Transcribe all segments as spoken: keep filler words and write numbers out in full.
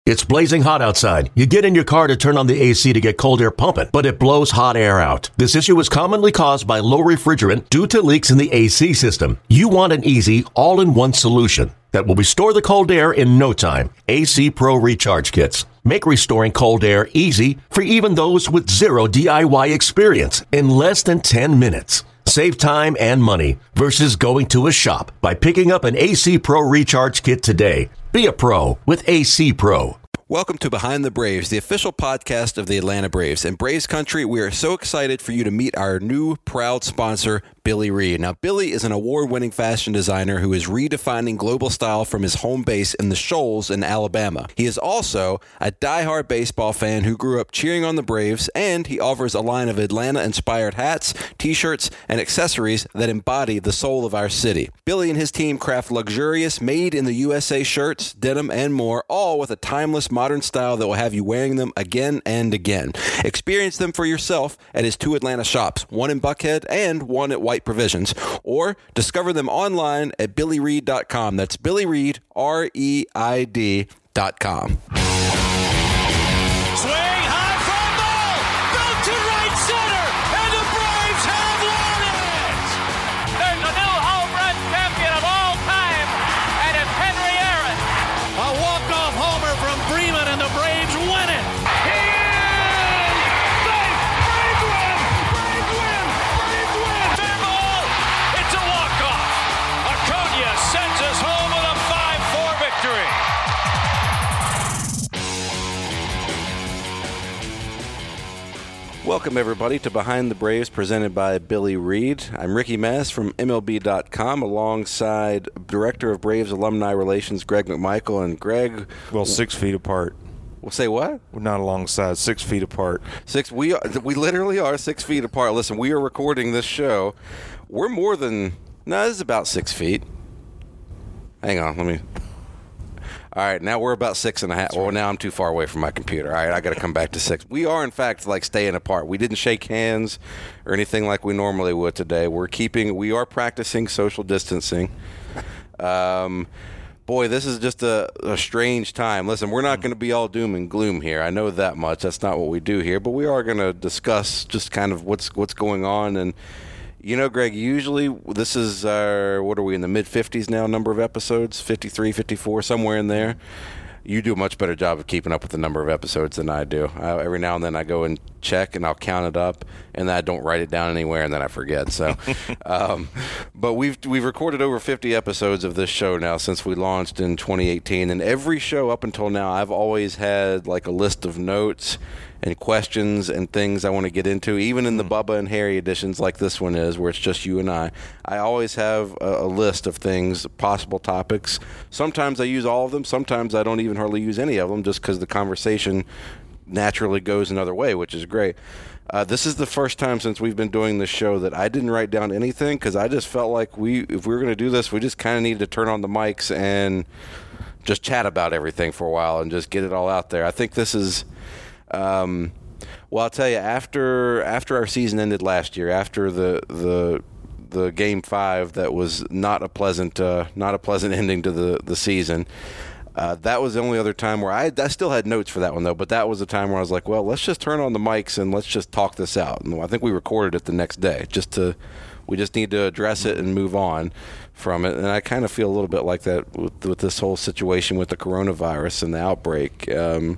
It's blazing hot outside. You get in your car to turn on the A C to get cold air pumping, but it blows hot air out. This issue is commonly caused by low refrigerant due to leaks in the A C system. You want an easy, all-in-one solution that will restore the cold air in no time. A C Pro Recharge Kits make restoring cold air easy for even those with zero D I Y experience in less than ten minutes. Save time and money versus going to a shop by picking up an A C Pro Recharge Kit today. Be a pro with A C Pro. Welcome to Behind the Braves, the official podcast of the Atlanta Braves. In Braves country, we are so excited for you to meet our new proud sponsor, Billy Reid. Now, Billy is an award-winning fashion designer who is redefining global style from his home base in the Shoals in Alabama. He is also a diehard baseball fan who grew up cheering on the Braves, and he offers a line of Atlanta-inspired hats, t-shirts, and accessories that embody the soul of our city. Billy and his team craft luxurious, made-in-the-U S A shirts, denim, and more, all with a timeless modern style that will have you wearing them again and again. Experience them for yourself at his two Atlanta shops, one in Buckhead and one at White Provisions, or discover them online at billy reid dot com. That's Billy Reid, R E I D dot com. Swing, high fly ball, built to right center, and the Braves have won it! There's a new home run champion of all time, and it's Henry Aaron. A walk-off homer from Freeman, and the Braves win it! He is safe! Braves win! Braves win! Braves win! Fair ball! It's a walk-off! Acuna sends us home with a five four victory! Welcome, everybody, to Behind the Braves, presented by Billy Reid. I'm Ricky Mass from M L B dot com, alongside Director of Braves Alumni Relations, Greg McMichael. And Greg... Well, six feet apart. We'll say what? We're not alongside, six feet apart. Six. We are, we literally are six feet apart. Listen, we are recording this show. We're more than... No, this is about six feet. Hang on, let me... All right, now we're about six and a half. Well, right. Now I'm too far away from my computer. All right, I got to come back to six. We are, in fact, like staying apart. We didn't shake hands or anything like we normally would today. We're keeping, we are practicing social distancing. Um, boy, this is just a, a strange time. Listen, we're not going to be all doom and gloom here. I know that much. That's not what we do here. But we are going to discuss just kind of what's what's going on. And you know, Greg, usually this is our, what are we, in the mid-fifties now, number of episodes? fifty-three, fifty-four, somewhere in there. You do a much better job of keeping up with the number of episodes than I do. I, every now and then I go and check, and I'll count it up, and then I don't write it down anywhere, and then I forget. So, um, but we've we've recorded over fifty episodes of this show now since we launched in twenty eighteen, and every show up until now, I've always had like a list of notes and questions and things I want to get into, even in the Bubba and Harry editions like this one is, where it's just you and I. I always have a, a list of things, possible topics. Sometimes I use all of them. Sometimes I don't even hardly use any of them just because the conversation naturally goes another way, which is great. Uh, this is the first time since we've been doing this show that I didn't write down anything because I just felt like we, if we were going to do this, we just kind of needed to turn on the mics and just chat about everything for a while and just get it all out there. I think this is... Um, well, I'll tell you, after after our season ended last year, after the the the game five that was not a pleasant uh, not a pleasant ending to the the season, uh, that was the only other time where I I still had notes for that one though, but that was the time where I was like, well, let's just turn on the mics and let's just talk this out. And I think we recorded it the next day just to we just need to address it and move on from it. And I kind of feel a little bit like that with, with this whole situation with the coronavirus and the outbreak. Um,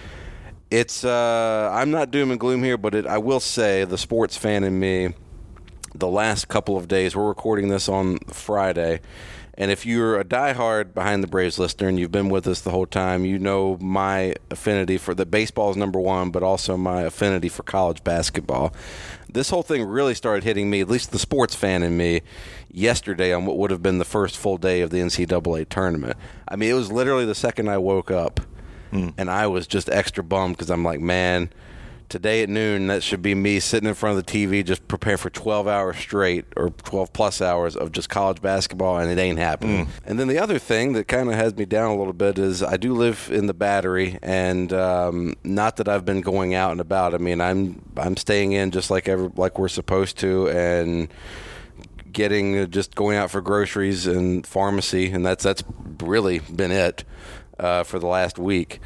It's, uh, I'm not doom and gloom here, but it, I will say the sports fan in me, the last couple of days, we're recording this on Friday, and if you're a diehard Behind the Braves listener and you've been with us the whole time, you know my affinity for the baseball is number one, but also my affinity for college basketball. This whole thing really started hitting me, at least the sports fan in me, yesterday on what would have been the first full day of the N C double A tournament. I mean, it was literally the second I woke up. Mm. And I was just extra bummed because I'm like, man, today at noon, that should be me sitting in front of the T V just preparing for twelve hours straight or twelve plus hours of just college basketball, and it ain't happening. Mm. And then the other thing that kind of has me down a little bit is I do live in the Battery, and um, not that I've been going out and about. I mean, I'm I'm staying in just like ever, like we're supposed to, and getting uh, just going out for groceries and pharmacy, and that's that's really been it. uh, for the last week.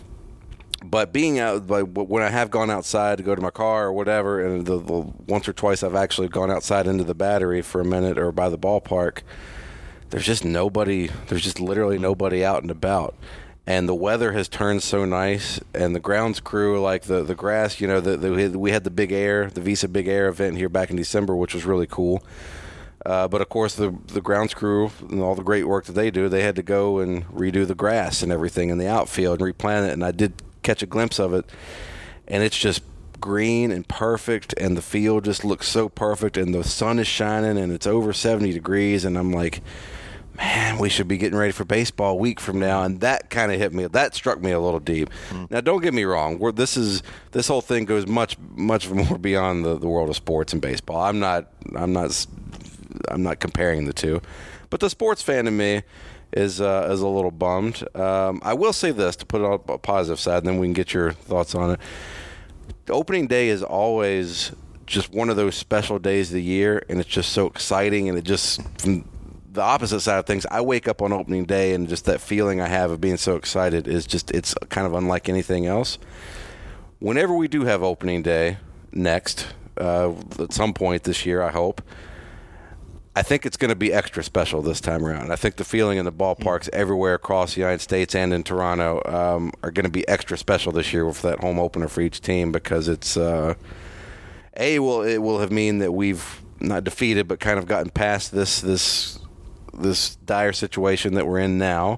But being out, like, when I have gone outside to go to my car or whatever, and the, the once or twice I've actually gone outside into the Battery for a minute or by the ballpark, there's just nobody. There's just literally nobody out and about. And the weather has turned so nice, and the grounds crew, like the, the grass, you know, the, the, we had the Big Air, the Visa Big Air event here back in December, which was really cool. Uh, but, of course, the the grounds crew and all the great work that they do, they had to go and redo the grass and everything in the outfield and replant it. And I did catch a glimpse of it, and it's just green and perfect, and the field just looks so perfect, and the sun is shining, and it's over seventy degrees, and I'm like, man, we should be getting ready for baseball a week from now. And that kind of hit me. That struck me a little deep. Mm. Now, don't get me wrong. We're, this is this whole thing goes much, much more beyond the, the world of sports and baseball. I'm not, I'm not, I'm not comparing the two. But the sports fan in me is uh, is a little bummed. Um, I will say this to put it on a positive side, and then we can get your thoughts on it. The opening day is always just one of those special days of the year, and it's just so exciting, and it just from the opposite side of things, I wake up on opening day, and just that feeling I have of being so excited is just, it's kind of unlike anything else. Whenever we do have opening day next, uh, at some point this year, I hope, I think it's going to be extra special this time around. I think the feeling in the ballparks everywhere across the United States and in Toronto um, are going to be extra special this year for that home opener for each team, because it's, uh, A, will it will have mean that we've not defeated but kind of gotten past this this this dire situation that we're in now,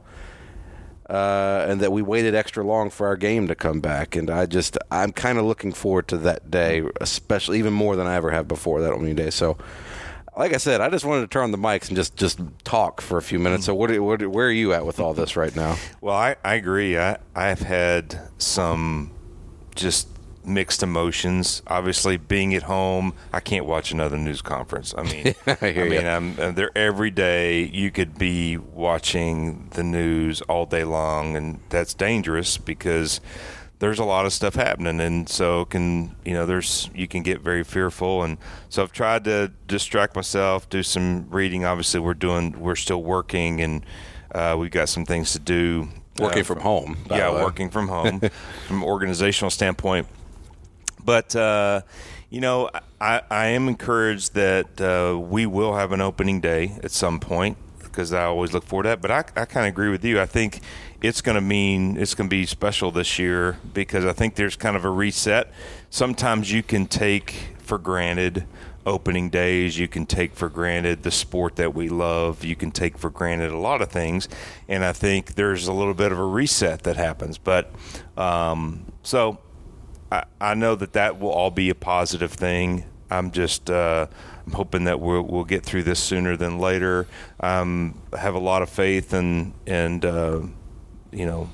uh, and that we waited extra long for our game to come back. And I just, I'm kind of looking forward to that day, especially even more than I ever have before that opening day. So, like I said, I just wanted to turn on the mics and just, just talk for a few minutes. So what, what, where are you at with all this right now? Well, I, I agree. I, I've had some just mixed emotions. Obviously, being at home, I can't watch another news conference. I mean, I, hear I mean, you. I'm, I'm there every day. You could be watching the news all day long, and that's dangerous because there's a lot of stuff happening, and so can you know there's you can get very fearful. And so I've tried to distract myself, do some reading. Obviously, we're doing we're still working, and uh, we've got some things to do. Working uh, from home. Yeah, working from home from an organizational standpoint. But, uh, you know, I, I am encouraged that uh, we will have an opening day at some point, because I always look forward to that. But I, I kind of agree with you. I think it's going to mean it's going to be special this year, because I think there's kind of a reset. Sometimes you can take for granted opening days. You can take for granted the sport that we love. You can take for granted a lot of things. And I think there's a little bit of a reset that happens. But um, so – I, I know that that will all be a positive thing. I'm just uh, I'm hoping that we'll, we'll get through this sooner than later. Um, I have a lot of faith in, and uh, you know,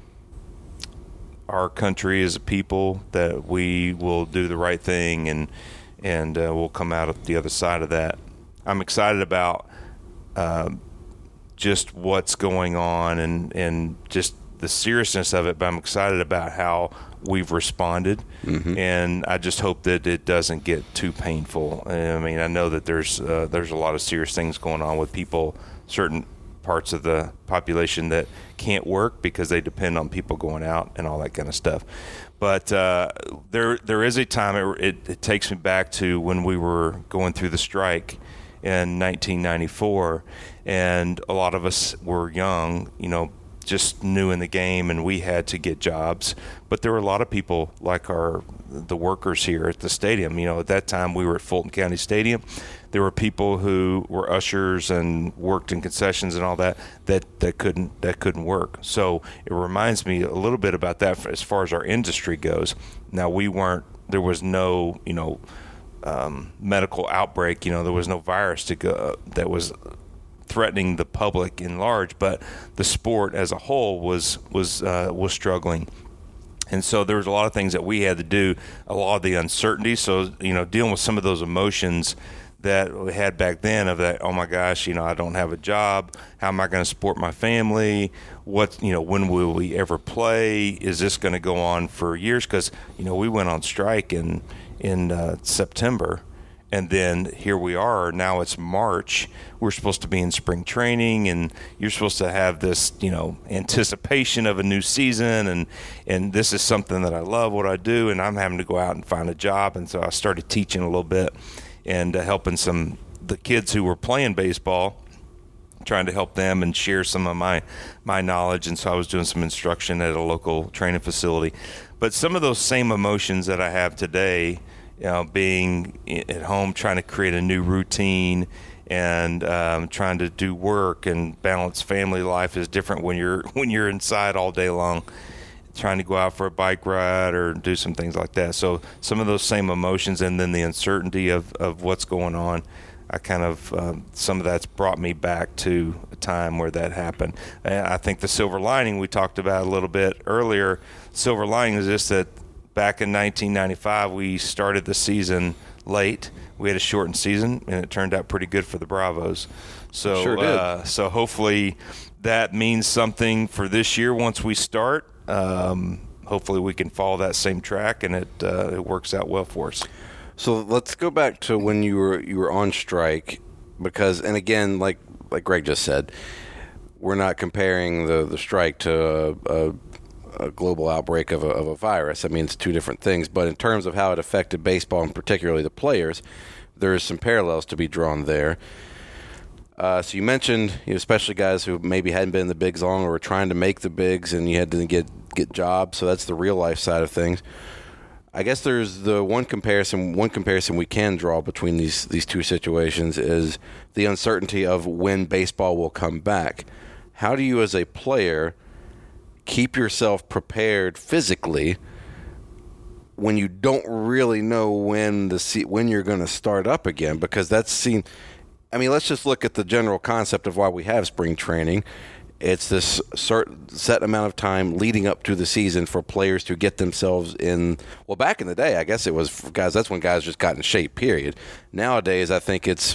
our country as a people, that we will do the right thing, and and uh, we'll come out of the other side of that. I'm excited about uh, just what's going on, and, and just the seriousness of it, but I'm excited about how we've responded, mm-hmm. and I just hope that it doesn't get too painful. I mean, I know that there's uh, there's a lot of serious things going on with people, certain parts of the population that can't work because they depend on people going out and all that kind of stuff. But uh, there there is a time, it, it, it takes me back to when we were going through the strike in nineteen ninety-four, and a lot of us were young, you know, just new in the game, and we had to get jobs. But there were a lot of people like our the workers here at the stadium. You know, at that time we were at Fulton County Stadium. There were people who were ushers and worked in concessions and all that that, that couldn't that couldn't work. So it reminds me a little bit about that as far as our industry goes. Now, we weren't there was no you know um, medical outbreak. You know, there was no virus to go that was threatening the public in large, but the sport as a whole was was uh, was struggling. And so there was a lot of things that we had to do, a lot of the uncertainty. So, you know, dealing with some of those emotions that we had back then of that, oh my gosh, you know, I don't have a job. How am I going to support my family? What, you know, when will we ever play? Is this going to go on for years? Because, you know, we went on strike in, in uh, September. and then here we are. Now it's March. We're supposed to be in spring training, and you're supposed to have this, you know, anticipation of a new season. And, and this is something that I love what I do, and I'm having to go out and find a job. And so I started teaching a little bit and uh, helping some the kids who were playing baseball, trying to help them and share some of my my knowledge. And so I was doing some instruction at a local training facility. But some of those same emotions that I have today, you know, being at home, trying to create a new routine and um, trying to do work and balance family life is different when you're when you're inside all day long, trying to go out for a bike ride or do some things like that. So some of those same emotions, and then the uncertainty of, of what's going on, I kind of, um, some of that's brought me back to a time where that happened. And I think the silver lining we talked about a little bit earlier, silver lining is just that back in nineteen ninety-five, we started the season late. We had a shortened season, and it turned out pretty good for the Bravos. So, sure did. Uh, so hopefully that means something for this year once we start. Um, hopefully we can follow that same track, and it uh, it works out well for us. So let's go back to when you were you were on strike, because, and again, like like Greg just said, we're not comparing the, the strike to a, a, a global outbreak of a, of a virus. I mean, it's two different things. But in terms of how it affected baseball, and particularly the players, there's some parallels to be drawn there. Uh, so you mentioned, you know, especially guys who maybe hadn't been in the bigs long or were trying to make the bigs, and you had to get get jobs. So that's the real life side of things. I guess there's the one comparison. One comparison we can draw between these these two situations is the uncertainty of when baseball will come back. How do you, as a player, keep yourself prepared physically when you don't really know when the when you're going to start up again? Because that's seen. I mean, let's just look at the general concept of why we have spring training. It's this certain set amount of time leading up to the season for players to get themselves in. Well, back in the day, I guess it was for guys. That's when guys just got in shape. Period. Nowadays, I think it's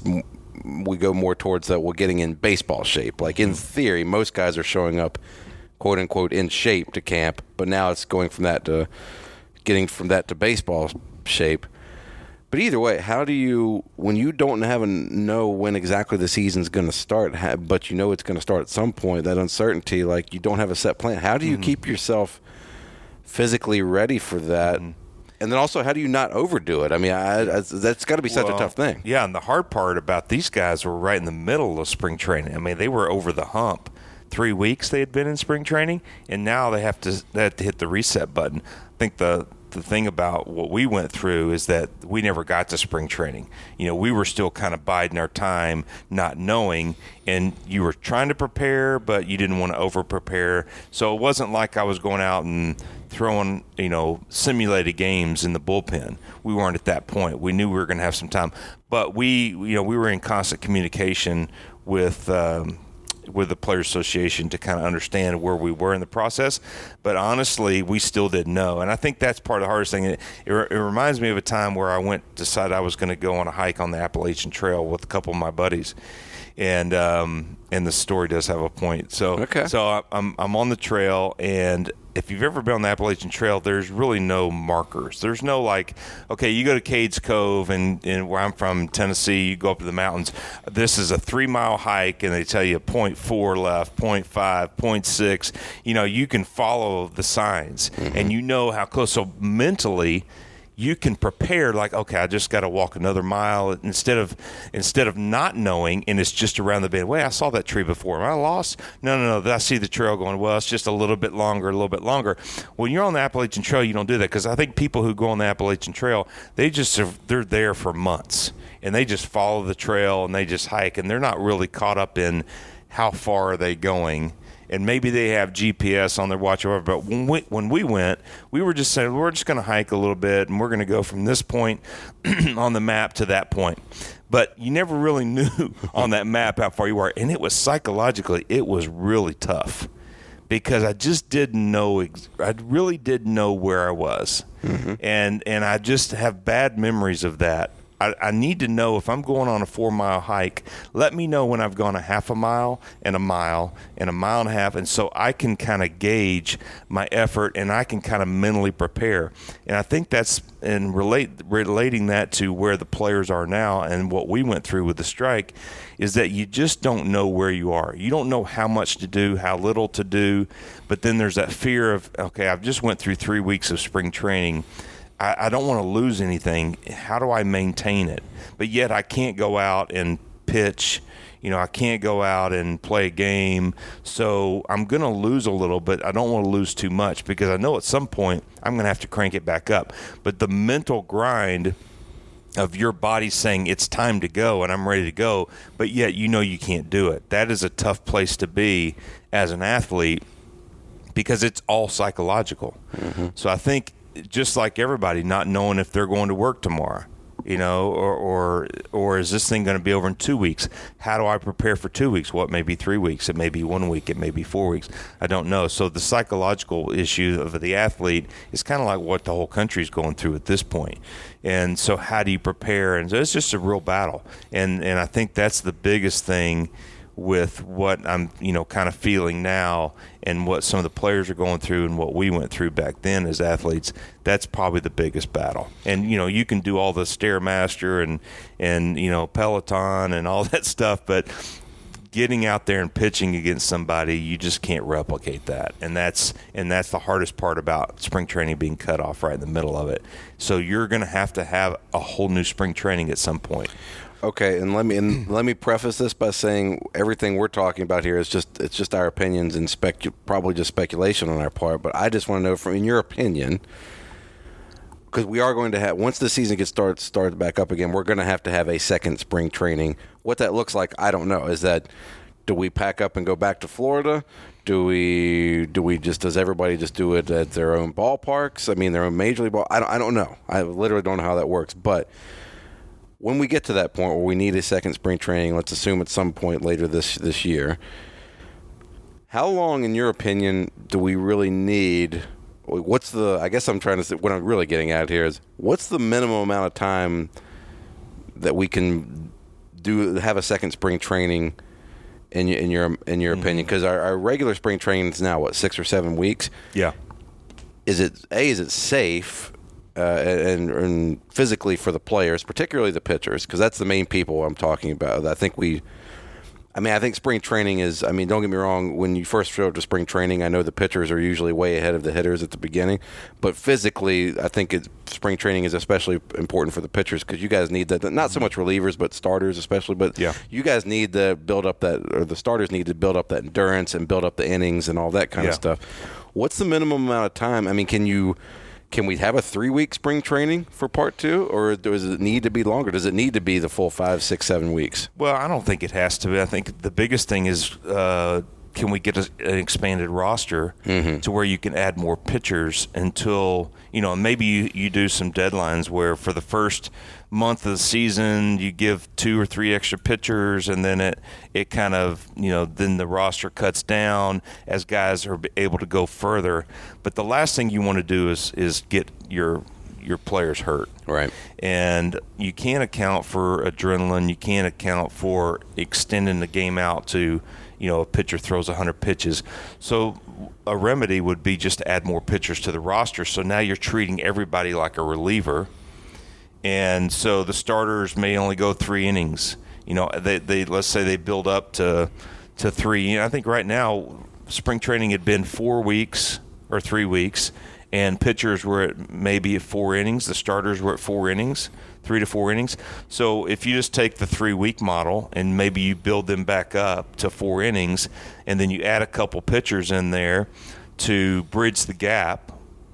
we go more towards that. We're getting in baseball shape. Like in theory, most guys are showing up, quote unquote, in shape to camp. But now it's going from that to getting from that to baseball shape. But either way, how do you, when you don't have a, know when exactly the season's going to start, have, but you know it's going to start at some point, that uncertainty, like you don't have a set plan, how do you mm-hmm. keep yourself physically ready for that? Mm-hmm. And then also, how do you not overdo it? I mean, I, I, that's got to be such well, a tough thing. Yeah, and the hard part about these guys were right in the middle of spring training. I mean, they were over the hump. Three weeks they had been in spring training, and now they have to, they have to hit the reset button. I think the the thing about what we went through is that we never got to spring training. You know, we were still kind of biding our time, not knowing, and you were trying to prepare, but you didn't want to over prepare. So it wasn't like I was going out and throwing, you know, simulated games in the bullpen. We weren't at that point. We knew we were going to have some time, but we, you know, we were in constant communication with, um, with the Players Association to kind of understand where we were in the process. But honestly, we still didn't know. And I think that's part of the hardest thing. It, it, it reminds me of a time where I went, decided I was going to go on a hike on the Appalachian Trail with a couple of my buddies. And um, and the story does have a point. So okay. so I'm I'm on the trail, and if you've ever been on the Appalachian Trail, there's really no markers. There's no like, okay, you go to Cades Cove, and, and where I'm from, Tennessee, you go up to the mountains. This is a three-mile hike, and they tell you point four left, point five, point six. You know, you can follow the signs, mm-hmm. and you know how close. So mentally, you can prepare like, okay, I just got to walk another mile instead of instead of not knowing, and it's just around the bend. Wait, I saw that tree before. Am I lost? No, no, no. I see the trail going, well, it's just a little bit longer, a little bit longer. When you're on the Appalachian Trail, you don't do that, because I think people who go on the Appalachian Trail, they just are, they're there for months, and they just follow the trail, and they just hike, and they're not really caught up in how far are they going. And maybe they have G P S on their watch or whatever, but when we, when we went, we were just saying, we're just going to hike a little bit, and we're going to go from this point on the map to that point. But you never really knew on that map how far you were. And it was psychologically, it was really tough, because I just didn't know, I really didn't know where I was. Mm-hmm. And, and I just have bad memories of that I, I need to know if I'm going on a four-mile hike, let me know when I've gone a half a mile and a mile and a mile and a half, and so I can kind of gauge my effort and I can kind of mentally prepare. And I think that's and relate relating that to where the players are now and what we went through with the strike is that you just don't know where you are. You don't know how much to do, how little to do, but then there's that fear of, okay, I've just went through three weeks of spring training. I, I don't want to lose anything. How do I maintain it? But yet I can't go out and pitch. You know, I can't go out and play a game. So I'm going to lose a little, but I don't want to lose too much because I know at some point I'm going to have to crank it back up. But the mental grind of your body saying it's time to go and I'm ready to go, but yet you know you can't do it. That is a tough place to be as an athlete because it's all psychological. Mm-hmm. So I think just like everybody, not knowing if they're going to work tomorrow, you know, or or or is this thing going to be over in two weeks? How do I prepare for two weeks? Well, it may be three weeks. It may be one week. It may be four weeks. I don't know. So the psychological issue of the athlete is kind of like what the whole country is going through at this point. And so how do you prepare? And so it's just a real battle. And and I think that's the biggest thing with what I'm, you know, kind of feeling now and what some of the players are going through and what we went through back then as athletes. That's probably the biggest battle. And, you know, you can do all the Stairmaster and, and you know, Peloton and all that stuff, but getting out there and pitching against somebody, you just can't replicate that. And that's and that's the hardest part about spring training being cut off right in the middle of it. So you're going to have to have a whole new spring training at some point. Okay, and let me and let me preface this by saying everything we're talking about here is just it's just our opinions and specu- probably just speculation on our part. But I just want to know, from in your opinion, because we are going to have once the season gets started started back up again, we're going to have to have a second spring training. What that looks like, I don't know. Is that do we pack up and go back to Florida? Do we do we just does everybody just do it at their own ballparks? I mean, their own major league ball. I don't I don't know. I literally don't know how that works, but. When we get to that point where we need a second spring training, let's assume at some point later this this year, how long, in your opinion, do we really need? What's the? I guess I'm trying to say what I'm really getting at here is what's the minimum amount of time that we can do have a second spring training in in your in your mm-hmm. opinion? Because our, our regular spring training is now what six or seven weeks. Yeah. Is it a? Is it safe? Uh, and, and physically for the players, particularly the pitchers, because that's the main people I'm talking about. I think we, I mean, I think spring training is, I mean, don't get me wrong, when you first show up to spring training, I know the pitchers are usually way ahead of the hitters at the beginning, but physically, I think it, spring training is especially important for the pitchers because you guys need that, not so much relievers, but starters especially, but yeah. you guys need to build up that, or the starters need to build up that endurance and build up the innings and all that kind yeah. of stuff. What's the minimum amount of time? I mean, can you... Can we have a three-week spring training for part two, or does it need to be longer? Does it need to be the full five, six, seven weeks? Well, I don't think it has to be. I think the biggest thing is uh, can we get a, an expanded roster mm-hmm. to where you can add more pitchers until, you know, maybe you, you do some deadlines where for the first month of the season you give two or three extra pitchers and then it, it kind of, you know, then the roster cuts down as guys are able to go further. But the last thing you want to do is, is get your your players hurt. Right. And you can't account for adrenaline. You can't account for extending the game out to, you know, a pitcher throws one hundred pitches. So a remedy would be just to add more pitchers to the roster. So now you're treating everybody like a reliever. And so the starters may only go three innings. You know, they, they let's say they build up to to three. You know, I think right now spring training had been four weeks or three weeks, and pitchers were at maybe at four innings. The starters were at four innings, three to four innings. So if you just take the three-week model and maybe you build them back up to four innings, and then you add a couple pitchers in there to bridge the gap,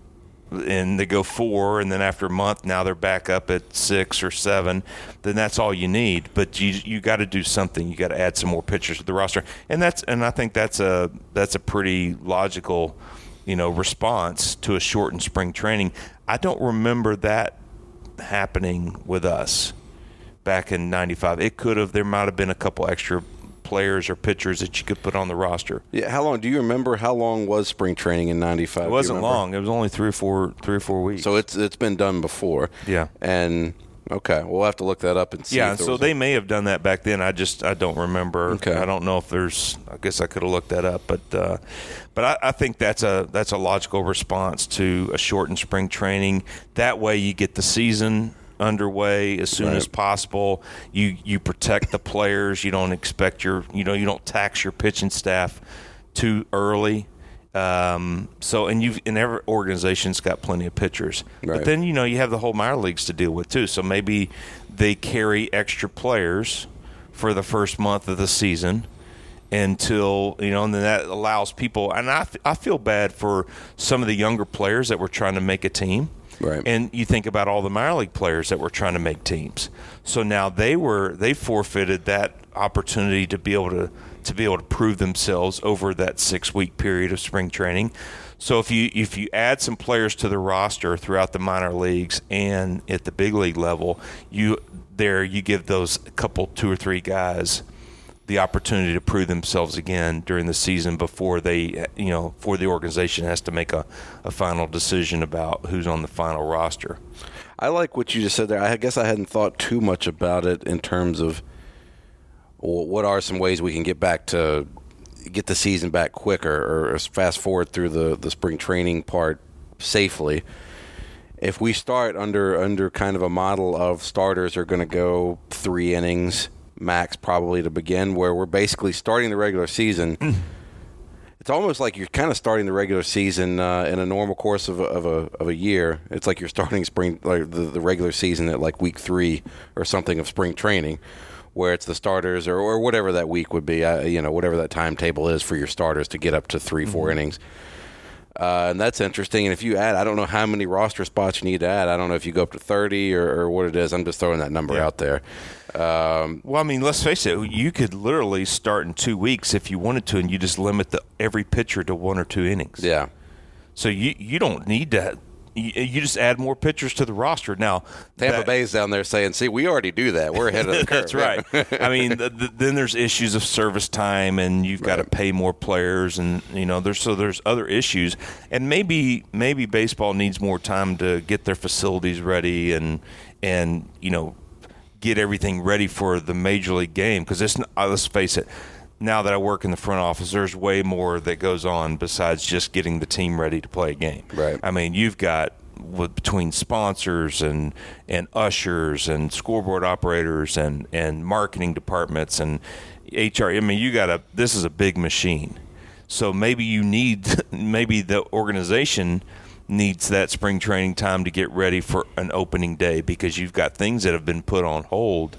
and they go four, and then after a month, now they're back up at six or seven, then that's all you need. But you you got to do something. You got to add some more pitchers to the roster, and that's and I think that's a that's a pretty logical, you know, response to a shortened spring training. I don't remember that happening with us back in ninety-five. It could have. There might have been a couple extra players or pitchers that you could put on the roster. Yeah, how long? Do you remember how long was spring training in ninety-five? It wasn't long. It was only three or four, three or four weeks. So it's it's been done before. Yeah. And Okay, we'll have to look that up and see. Yeah, if there so was they a- may have done that back then. I just I don't remember. Okay. I don't know if there's. I guess I could have looked that up, but uh, but I, I think that's a that's a logical response to a shortened spring training. That way, you get the season underway as soon Right. as possible. You you protect the players. You don't expect your you know you don't tax your pitching staff too early. Um, so and you've and every organization's got plenty of pitchers, Right. but then you know you have the whole minor leagues to deal with too. So maybe they carry extra players for the first month of the season until you know, and then that allows people. And I I feel bad for some of the younger players that were trying to make a team. Right. And you think about all the minor league players that were trying to make teams. So now they were they forfeited that opportunity to be able to to be able to prove themselves over that six week period of spring training. So if you if you add some players to the roster throughout the minor leagues and at the big league level, you there you give those couple two or three guys the opportunity to prove themselves again during the season before they, you know, before the organization has to make a, a final decision about who's on the final roster. I like what you just said there. I guess I hadn't thought too much about it in terms of well, what are some ways we can get back to get the season back quicker or fast forward through the, the spring training part safely. If we start under under kind of a model of starters are going to go three innings max probably to begin, where we're basically starting the regular season. It's almost like you're kind of starting the regular season uh, in a normal course of a, of a of a year. It's like you're starting spring like the, the regular season at like week three or something of spring training, where it's the starters or, or whatever that week would be, uh, you know, whatever that timetable is for your starters to get up to three, four mm-hmm. innings. Uh, and that's interesting. And if you add, I don't know how many roster spots you need to add. I don't know if you go up to thirty or, or what it is. I'm just throwing that number yeah. out there. Um, well, I mean, let's face it. You could literally start in two weeks if you wanted to, and you just limit the, every pitcher to one or two innings. Yeah. So you you don't need to. You, you just add more pitchers to the roster. Now, Tampa that, Bay's down there saying, see, we already do that. We're ahead of the curve. That's right. I mean, the, the, then there's issues of service time, and you've got right. to pay more players, and you know, there's so there's other issues, and maybe maybe baseball needs more time to get their facilities ready, and and you know, get everything ready for the major league game, because it's uh, let's face it. Now that I work in the front office, there's way more that goes on besides just getting the team ready to play a game. Right. I mean, you've got with, between sponsors and and ushers and scoreboard operators and, and marketing departments and H R. I mean, you got a this is a big machine. So maybe you need maybe the organization needs that spring training time to get ready for an opening day, because you've got things that have been put on hold,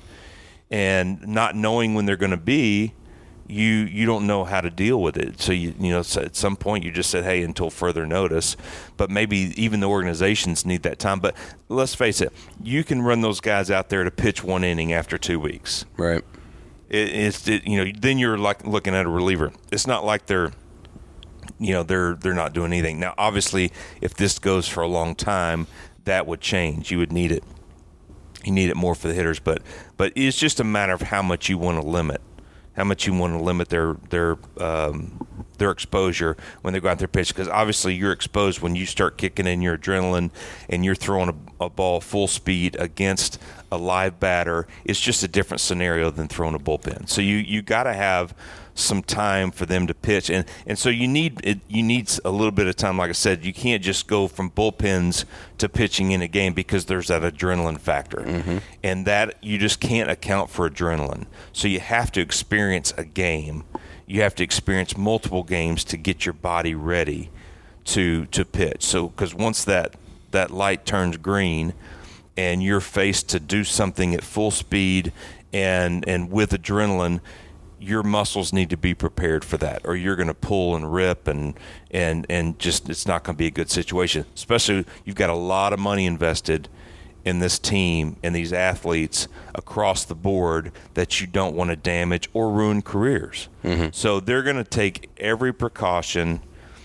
and not knowing when they're going to be. You you don't know how to deal with it, so you you know so at some point you just said, hey, until further notice. But maybe even the organizations need that time. But let's face it, you can run those guys out there to pitch one inning after two weeks. Right. It, it's it, you know then you're like looking at a reliever. It's not like they're you know they're they're not doing anything. Now, obviously, if this goes for a long time, that would change. You would need it. You need it more for the hitters, but but it's just a matter of how much you want to limit. How much you want to limit their their um, their exposure when they go out there pitch, because obviously you're exposed when you start kicking in your adrenaline and you're throwing a, a ball full speed against a live batter. It's just a different scenario than throwing a bullpen. So you you got to have some time for them to pitch, and and so you need it, you need a little bit of time. Like I said, you can't just go from bullpens to pitching in a game, because there's that adrenaline factor, mm-hmm. and that you just can't account for adrenaline. So you have to experience a game. You have to experience multiple games to get your body ready to to pitch. So because once that that light turns green and you're faced to do something at full speed and and with adrenaline, your muscles need to be prepared for that, or you're going to pull and rip, and and and just it's not going to be a good situation. Especially you've got a lot of money invested in this team and these athletes across the board that you don't want to damage or ruin careers. Mm-hmm. So they're going to take every precaution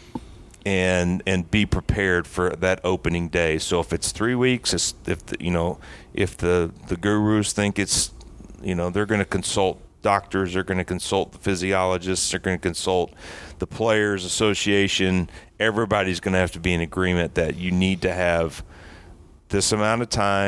and and be prepared for that opening day. So if it's three weeks, it's, if the, you know if the the gurus think it's you know they're going to consult. Doctors are going to consult the physiologists, they're going to consult the Players Association. Everybody's going to have to be in agreement that you need to have this amount of time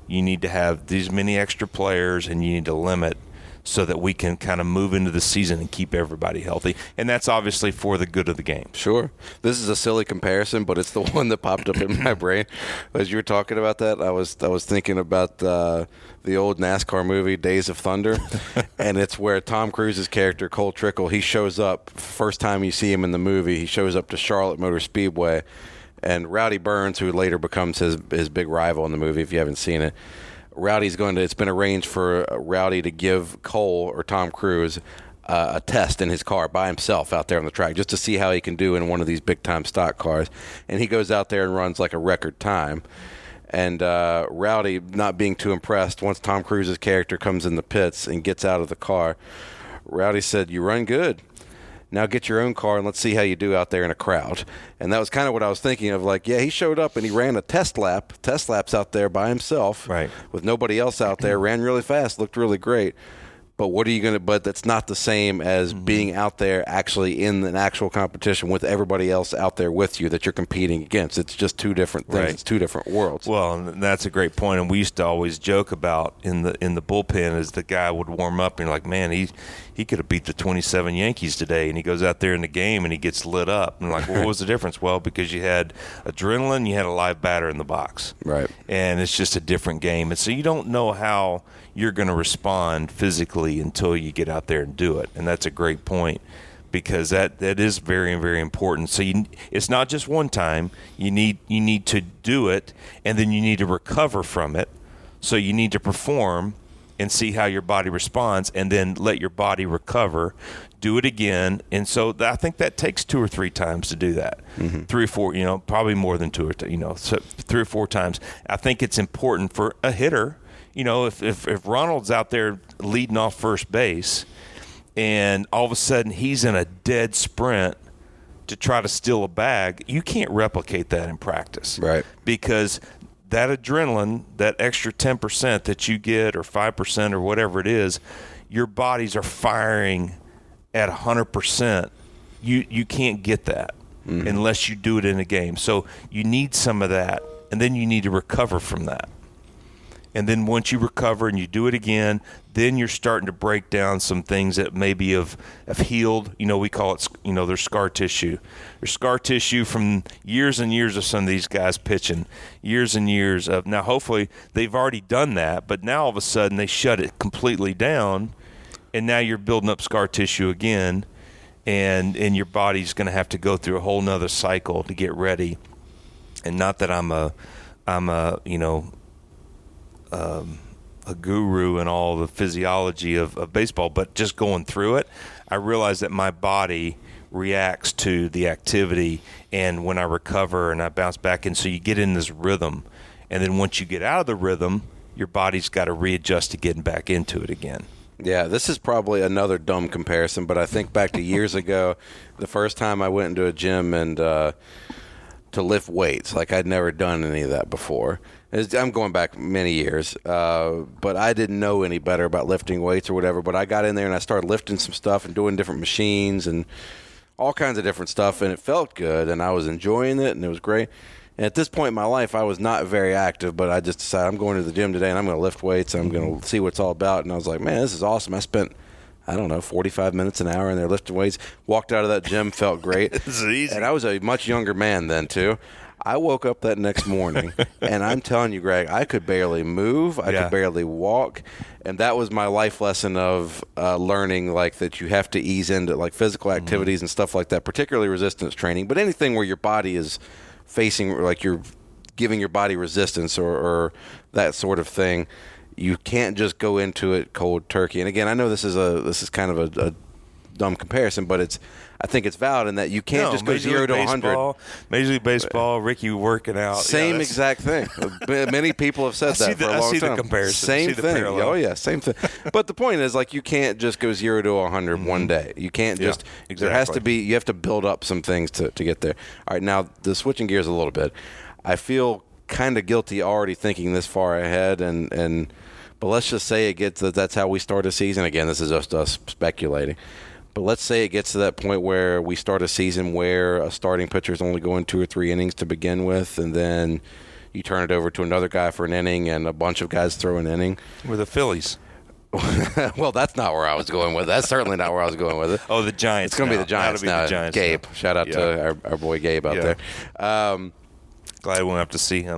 you need to have these many extra players, and you need to limit so that we can kind of move into the season and keep everybody healthy. And that's obviously for the good of the game. Sure. This is a silly comparison, but it's the one that popped up in my brain. As you were talking about that, I was I was thinking about uh, the old NASCAR movie, Days of Thunder. And it's where Tom Cruise's character, Cole Trickle, he shows up, first time you see him in the movie, he shows up to Charlotte Motor Speedway. And Rowdy Burns, who later becomes his his big rival in the movie, if you haven't seen it, Rowdy's going to. It's been arranged for Rowdy to give Cole or Tom Cruise uh, a test in his car by himself out there on the track, just to see how he can do in one of these big time stock cars. And he goes out there and runs like a record time. And uh, Rowdy, not being too impressed, once Tom Cruise's character comes in the pits and gets out of the car, Rowdy said, "You run good. Now get your own car and let's see how you do out there in a crowd." And that was kind of what I was thinking of, like, yeah, he showed up and he ran a test lap, test laps out there by himself, right, with nobody else out there, ran really fast, looked really great. But what are you going to, but that's not the same as mm-hmm. being out there actually in an actual competition with everybody else out there with you that you're competing against. It's just two different things. Right. It's two different worlds. Well, and that's a great point. And we used to always joke about in the in the bullpen as the guy would warm up and you're like, man, he he could have beat the twenty-seven Yankees today. And he goes out there in the game and he gets lit up. And like, well, what was the difference? Well, because you had adrenaline, you had a live batter in the box. Right. And it's just a different game. And so you don't know how you're going to respond physically until you get out there and do it. And that's a great point, because that, that is very, very important. So you, it's not just one time. You need you need to do it, and then you need to recover from it. So you need to perform and see how your body responds, and then let your body recover, do it again. And so th- I think that takes two or three times to do that. Mm-hmm. Three or four, you know, probably more than two or th- you know, so three or four times. I think it's important for a hitter. You know, if, if, if Ronald's out there leading off first base and all of a sudden he's in a dead sprint to try to steal a bag, you can't replicate that in practice. Right. Because that adrenaline, that extra ten percent that you get or five percent or whatever it is, your bodies are firing at one hundred percent. You, you can't get that mm-hmm. unless you do it in a game. So you need some of that, and then you need to recover from that. And then once you recover and you do it again, then you're starting to break down some things that maybe have, have healed. You know, we call it, you know, there's scar tissue. There's scar tissue from years and years of some of these guys pitching, years and years of. Now, hopefully they've already done that, but now all of a sudden they shut it completely down, and now you're building up scar tissue again, and, and your body's going to have to go through a whole nother cycle to get ready. And not that I'm a, I'm a, you know, Um, a guru in all the physiology of, of baseball, but just going through it, I realize that my body reacts to the activity, and when I recover and I bounce back in, so you get in this rhythm, and then once you get out of the rhythm, your body's got to readjust to getting back into it again. Yeah, this is probably another dumb comparison, but I think back to years ago, the first time I went into a gym and uh, to lift weights, like I'd never done any of that before. I'm going back many years, uh, but I didn't know any better about lifting weights or whatever. But I got in there and I started lifting some stuff and doing different machines and all kinds of different stuff, and it felt good, and I was enjoying it, and it was great. And at this point in my life, I was not very active, but I just decided I'm going to the gym today, and I'm going to lift weights, and I'm going to see what it's all about. And I was like, man, this is awesome. I spent, I don't know, forty-five minutes, an hour in there lifting weights. Walked out of that gym, felt great. This is easy. And I was a much younger man then, too. I woke up that next morning, and I'm telling you, Greg, I could barely move. I yeah. could barely walk. And that was my life lesson of uh, learning, like, that you have to ease into, like, physical activities mm-hmm. and stuff like that, particularly resistance training. But anything where your body is facing, like, you're giving your body resistance or, or that sort of thing, you can't just go into it cold turkey. And, again, I know this is a this is kind of a, a dumb comparison, but it's I think it's valid in that you can't no, just go Major zero League to one hundred. Baseball, Major League Baseball, Ricky working out. Same yeah, exact thing. Many people have said I that see for the, a long I see time. the comparison. Same I see the thing. parallel. Oh, yeah, same thing. But the point is, like, you can't just go zero to one hundred mm-hmm. one day. You can't just yeah, – exactly. There has to be – you have to build up some things to, to get there. All right, now, the switching gears a little bit. I feel kind of guilty already thinking this far ahead, and, and but let's just say it gets that that's how we start a season. Again, this is just us speculating. But let's say it gets to that point where we start a season where a starting pitcher is only going two or three innings to begin with, and then you turn it over to another guy for an inning, and a bunch of guys throw an inning. We're the Phillies. Well, that's not where I was going with it. That's certainly not where I was going with it. Oh, the Giants. It's going to be now. the Giants That'll be now. the Giants Gabe. now. Shout out Yeah. to our, our boy Gabe out Yeah. there. Um, Glad we won't have to see him.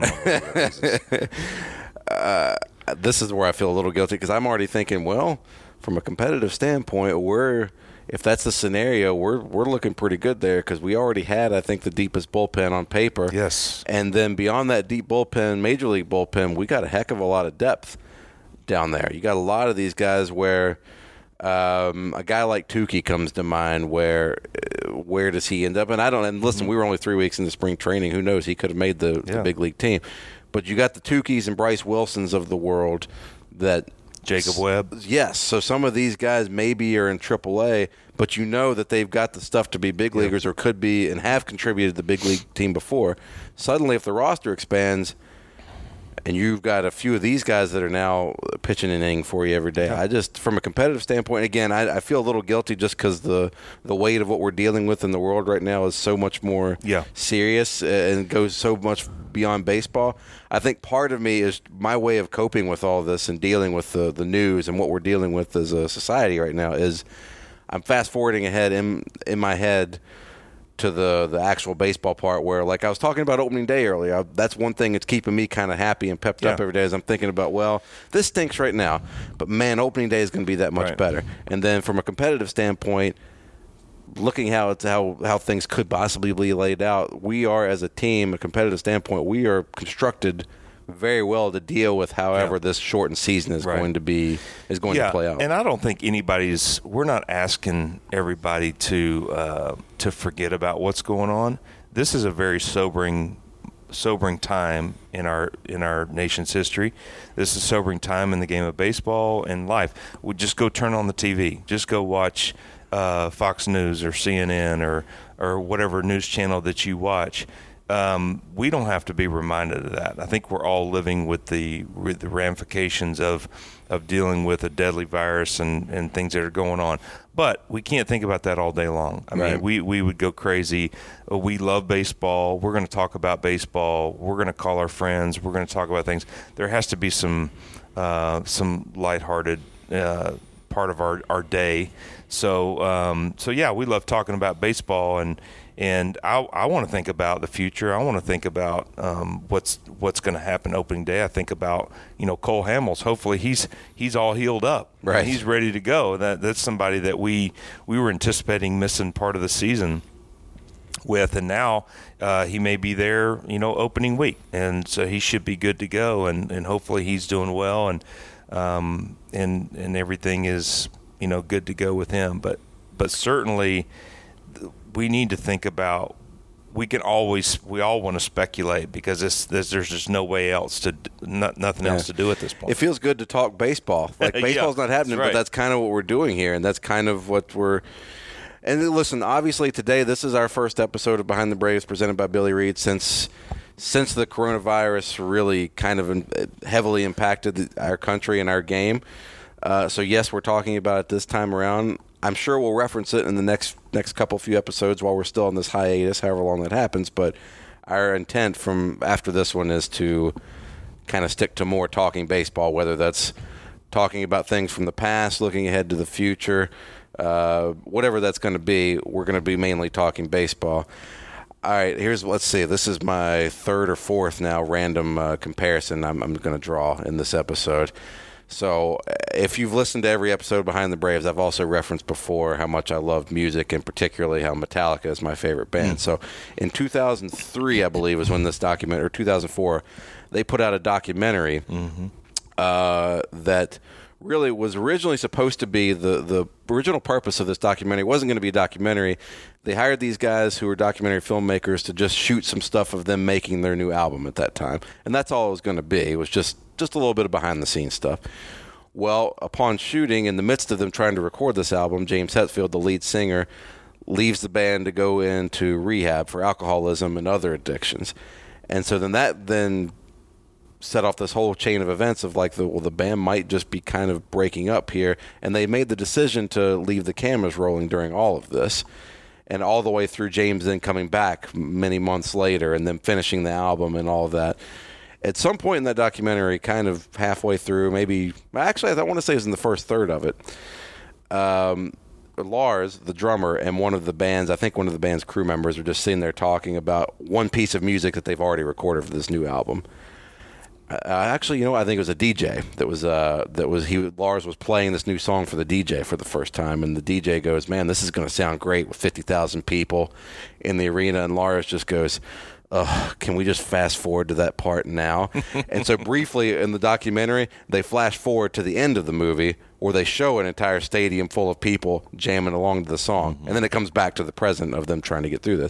uh, this is where I feel a little guilty because I'm already thinking, well, from a competitive standpoint, we're if that's the scenario, we're we're looking pretty good there because we already had, I think, the deepest bullpen on paper. Yes. And then beyond that deep bullpen, major league bullpen, we got a heck of a lot of depth down there. You got a lot of these guys where um, a guy like Tukey comes to mind. Where where does he end up? And I don't. And listen, mm-hmm. we were only three weeks into spring training. Who knows? He could have made the, yeah. the big league team. But you got the Tukeys and Bryce Wilsons of the world that. Jacob Webb. Yes. So some of these guys maybe are in triple A, but you know that they've got the stuff to be big yep. leaguers or could be and have contributed to the big league team before. Suddenly, if the roster expands and you've got a few of these guys that are now pitching an inning for you every day, yeah. I just, from a competitive standpoint, again, I, I feel a little guilty just because the, the weight of what we're dealing with in the world right now is so much more yeah. serious and goes so much beyond baseball. I think part of me is my way of coping with all this and dealing with the, the news and what we're dealing with as a society right now is I'm fast forwarding ahead in in my head to the, the actual baseball part where, like I was talking about opening day earlier, I, that's one thing that's keeping me kind of happy and pepped yeah. up every day as I'm thinking about, well, this stinks right now, but man, opening day is going to be that much right. better. And then from a competitive standpoint, looking how it's how, how things could possibly be laid out, we are as a team, a competitive standpoint, we are constructed very well to deal with however yeah. this shortened season is right. going to be is going yeah. to play out. And I don't think anybody's we're not asking everybody to uh, to forget about what's going on. This is a very sobering sobering time in our in our nation's history. This is a sobering time in the game of baseball and life. We just go turn on the T V. Just go watch uh, Fox News or C N N or or whatever news channel that you watch. Um, we don't have to be reminded of that. I think we're all living with the with the ramifications of of dealing with a deadly virus and, and things that are going on. But we can't think about that all day long. I right. mean, we, we would go crazy. We love baseball. We're going to talk about baseball. We're going to call our friends. We're going to talk about things. There has to be some uh, some lighthearted uh, part of our, our day. So um, so yeah, we love talking about baseball and. And I, I want to think about the future. I want to think about um, what's what's going to happen opening day. I think about you know Cole Hamels. Hopefully he's he's all healed up. Right. He's ready to go. That that's somebody that we we were anticipating missing part of the season with, and now uh, he may be there. You know, opening week, and so he should be good to go. And, and hopefully he's doing well, and um, and and everything is you know good to go with him. But but certainly. We need to think about. We can always. We all want to speculate because this, this, there's just no way else to. Not, nothing yeah. else to do at this point. It feels good to talk baseball. Like baseball's yeah, not happening, that's right. but that's kind of what we're doing here, and that's kind of what we're. And listen, obviously today this is our first episode of Behind the Braves presented by Billy Reed since since the coronavirus really kind of heavily impacted our country and our game. Uh, so yes, we're talking about it this time around. I'm sure we'll reference it in the next next couple few episodes while we're still on this hiatus, however long that happens. But our intent from after this one is to kind of stick to more talking baseball, whether that's talking about things from the past, looking ahead to the future, uh, whatever that's going to be. We're going to be mainly talking baseball. All right, here's let's see. This is my third or fourth now random uh, comparison I'm, I'm going to draw in this episode. So if you've listened to every episode Behind the Braves, I've also referenced before how much I loved music and particularly how Metallica is my favorite band. Mm. So in two thousand three, I believe, was when this documentary, or two thousand four, they put out a documentary mm-hmm. uh, that really was originally supposed to be the, the original purpose of this documentary. It wasn't going to be a documentary. They hired these guys who were documentary filmmakers to just shoot some stuff of them making their new album at that time. And that's all it was going to be. It was just just a little bit of behind-the-scenes stuff. Well, upon shooting, in the midst of them trying to record this album, James Hetfield, the lead singer, leaves the band to go into rehab for alcoholism and other addictions. And so then that then set off this whole chain of events of like, the well, the band might just be kind of breaking up here. And they made the decision to leave the cameras rolling during all of this. And all the way through James then coming back many months later and then finishing the album and all of that. at some point in that documentary, kind of halfway through, maybe actually I want to say it was in the first third of it. Um, Lars, the drummer, and one of the band's, I think one of the band's crew members, are just sitting there talking about one piece of music that they've already recorded for this new album. Uh, actually, you know, I think it was a D J that was uh, that was he. Lars was playing this new song for the D J for the first time, and the D J goes, "Man, this is going to sound great with fifty thousand people in the arena." And Lars just goes, "Ugh, can we just fast forward to that part now?" And so briefly in the documentary, they flash forward to the end of the movie where they show an entire stadium full of people jamming along to the song. Mm-hmm. And then it comes back to the present of them trying to get through this.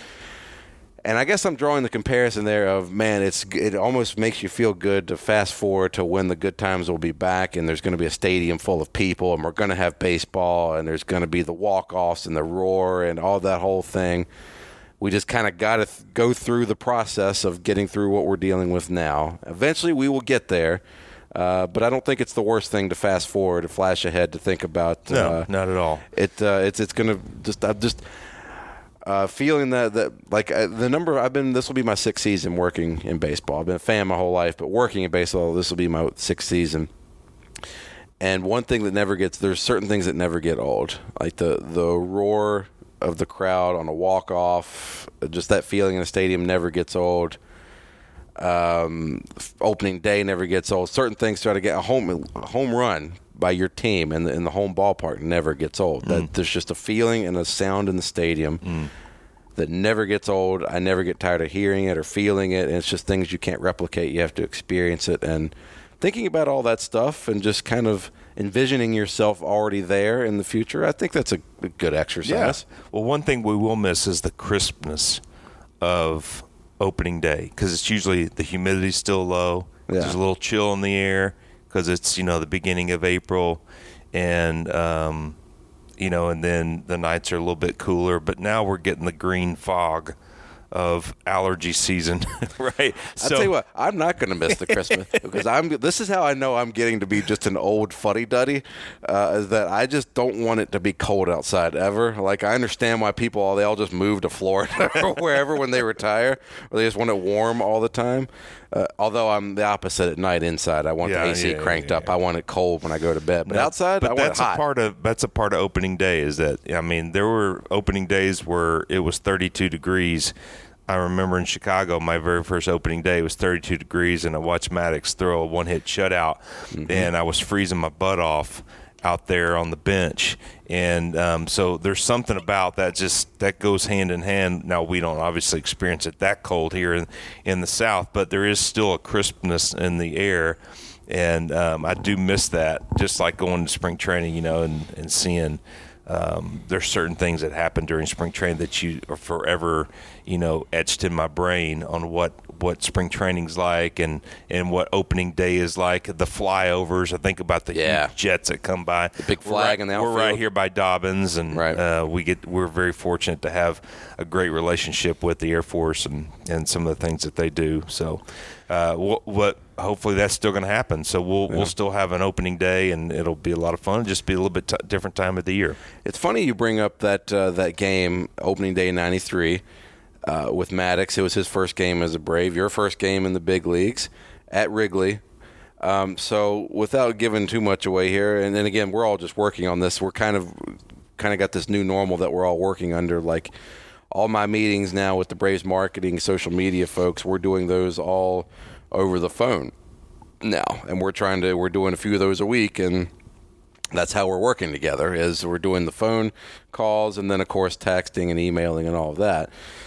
And I guess I'm drawing the comparison there of, man, it's it almost makes you feel good to fast forward to when the good times will be back and there's going to be a stadium full of people and we're going to have baseball and there's going to be the walk-offs and the roar and all that whole thing. We just kind of got to th- go through the process of getting through what we're dealing with now. Eventually we will get there, uh, but I don't think it's the worst thing to fast forward, to flash ahead, to think about. Uh, no, not at all. It uh, it's it's going to just I'm just uh, feeling that that like uh, the number I've been. This will be my sixth season working in baseball. I've been a fan my whole life, but working in baseball, this will be my sixth season. And one thing that never gets there's certain things that never get old, like the the roar of the crowd on a walk-off, just that feeling in a stadium never gets old. Um, opening day never gets old. Certain things try to get a home a home run by your team in the, in the home ballpark never gets old. Mm. That there's just a feeling and a sound in the stadium mm. that never gets old. I never get tired of hearing it or feeling it, and it's just things you can't replicate. You have to experience it. And thinking about all that stuff and just kind of envisioning yourself already there in the future, I think that's a, a good exercise. Yeah. Well, one thing we will miss is the crispness of opening day, because it's usually the humidity's still low. Yeah. There's a little chill in the air because it's, you know, the beginning of April, and um, you know, and then the nights are a little bit cooler. But now we're getting the green fog of allergy season, right? I'll so, tell you what, I'm not going to miss the Christmas because I'm. This is how I know I'm getting to be just an old fuddy-duddy, uh, is that I just don't want it to be cold outside ever. Like, I understand why people, they all just move to Florida or wherever when they retire, or they just want it warm all the time. Uh, although I'm the opposite at night inside. I want yeah, the A C yeah, cranked yeah, yeah. up. I want it cold when I go to bed. But no, outside, but I want that's it hot. A part of, that's a part of opening day is that, I mean, there were opening days where it was thirty-two degrees. I remember in Chicago, my very first opening day was thirty-two degrees, and I watched Maddox throw a one-hit shutout, mm-hmm. and I was freezing my butt off out there on the bench. And um, so there's something about that just that goes hand in hand. Now, we don't obviously experience it that cold here in, in the South, but there is still a crispness in the air, and um, I do miss that, just like going to spring training, you know, and, and seeing um, there's certain things that happen during spring training that you are forever, you know, etched in my brain on what, what spring training's like and, and what opening day is like. The flyovers, I think about the yeah. huge jets that come by. The big flag we're, in the outfield. We're right here by Dobbins, and right. uh, we get we're very fortunate to have a great relationship with the Air Force and, and some of the things that they do. So, uh, what, what hopefully that's still going to happen. So we'll yeah. we'll still have an opening day, and it'll be a lot of fun. Just be a little bit t- different time of the year. It's funny you bring up that uh, that game, opening day ninety-three. Uh, with Maddox. It was his first game as a Brave, your first game in the big leagues at Wrigley. Um, so without giving too much away here, and then again, we're all just working on this. We're kind of kind of got this new normal that we're all working under. Like all my meetings now with the Braves marketing, social media folks, we're doing those all over the phone now, and we're trying to we're doing a few of those a week, and that's how we're working together. Is we're doing the phone calls, and then of course texting and emailing and all of that.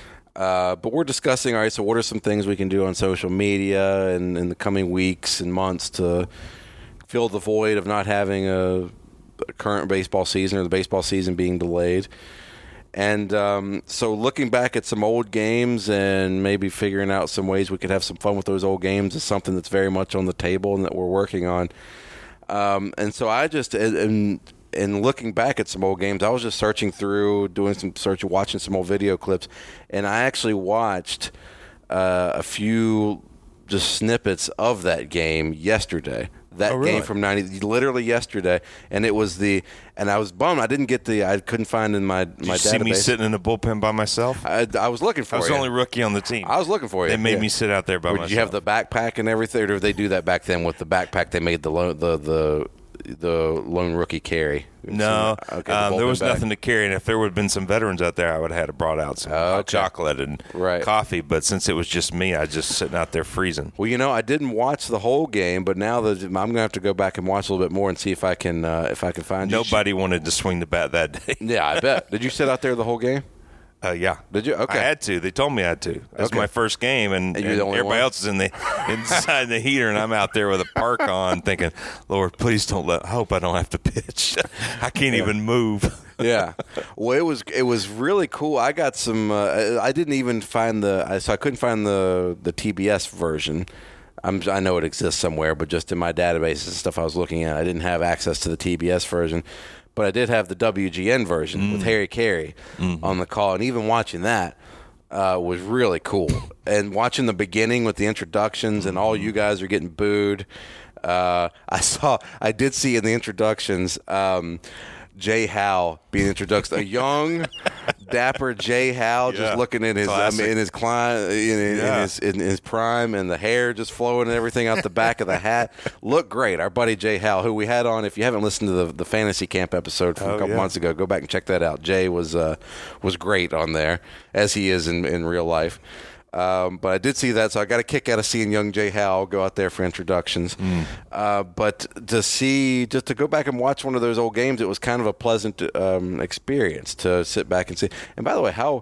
Uh, but we're discussing, all right, so what are some things we can do on social media in, in the coming weeks and months to fill the void of not having a, a current baseball season or the baseball season being delayed. And um, so looking back at some old games and maybe figuring out some ways we could have some fun with those old games is something that's very much on the table and that we're working on. Um, and so I just... And, And looking back at some old games, I was just searching through, doing some searching, watching some old video clips, and I actually watched uh, a few just snippets of that game yesterday that Oh, really? game from ninety, literally yesterday, and it was the, and I was bummed I didn't get the, I couldn't find in my Did my you database. see me sitting in the bullpen by myself? I, I was looking for I was you. the only rookie on the team. I was looking for you. They made yeah. me sit out there by Did myself. you have the backpack and everything, or did they do that back then with the backpack? They made the lone, the the the lone rookie carry. No, Okay, the um, there bullpen was bag. nothing to carry, and if there would have been some veterans out there, I would have had brought out some Oh, hot okay. chocolate and Right. coffee. But since it was just me, I was just sitting out there freezing. Well, you know, I didn't watch the whole game, but now that I'm going to have to go back and watch a little bit more and see if I can uh, if I can find you. Nobody wanted to swing the bat that day. Yeah, I bet. Did you sit out there the whole game? Uh, yeah. Did you? Okay. I had to. They told me I had to. It was Okay. my first game, and, And you're and the only everybody one? else is in the inside the heater, and I'm out there with a park on, thinking, "Lord, please don't let. I hope I don't have to pitch. I can't even move." Yeah. Well, it was it was really cool. I got some. Uh, I didn't even find the. I, so I couldn't find the the T B S version. I'm, I know it exists somewhere, but just in my database and stuff I was looking at, I didn't have access to the T B S version. But I did have the W G N version Mm. with Harry Carey on the call, and even watching that uh, was really cool. And watching the beginning with the introductions, and all you guys are getting booed. Uh, I saw, I did see in the introductions. Um, Jay Howe being introduced, a young, dapper Jay Howe, just Yeah. looking in his, I Classic. mean, in his climb, in, in, Yeah. in his in his prime, and the hair just flowing and everything out the back of the hat, looked great. Our buddy Jay Howe, who we had on, if you haven't listened to the the fantasy camp episode from Oh, a couple yeah. months ago, go back and check that out. Jay was uh, was great on there, as he is in in real life. Um, but I did see that, so I got a kick out of seeing young Jay Howe go out there for introductions. Mm. Uh, but to see, just to go back and watch one of those old games, it was kind of a pleasant um, experience to sit back and see. And by the way, how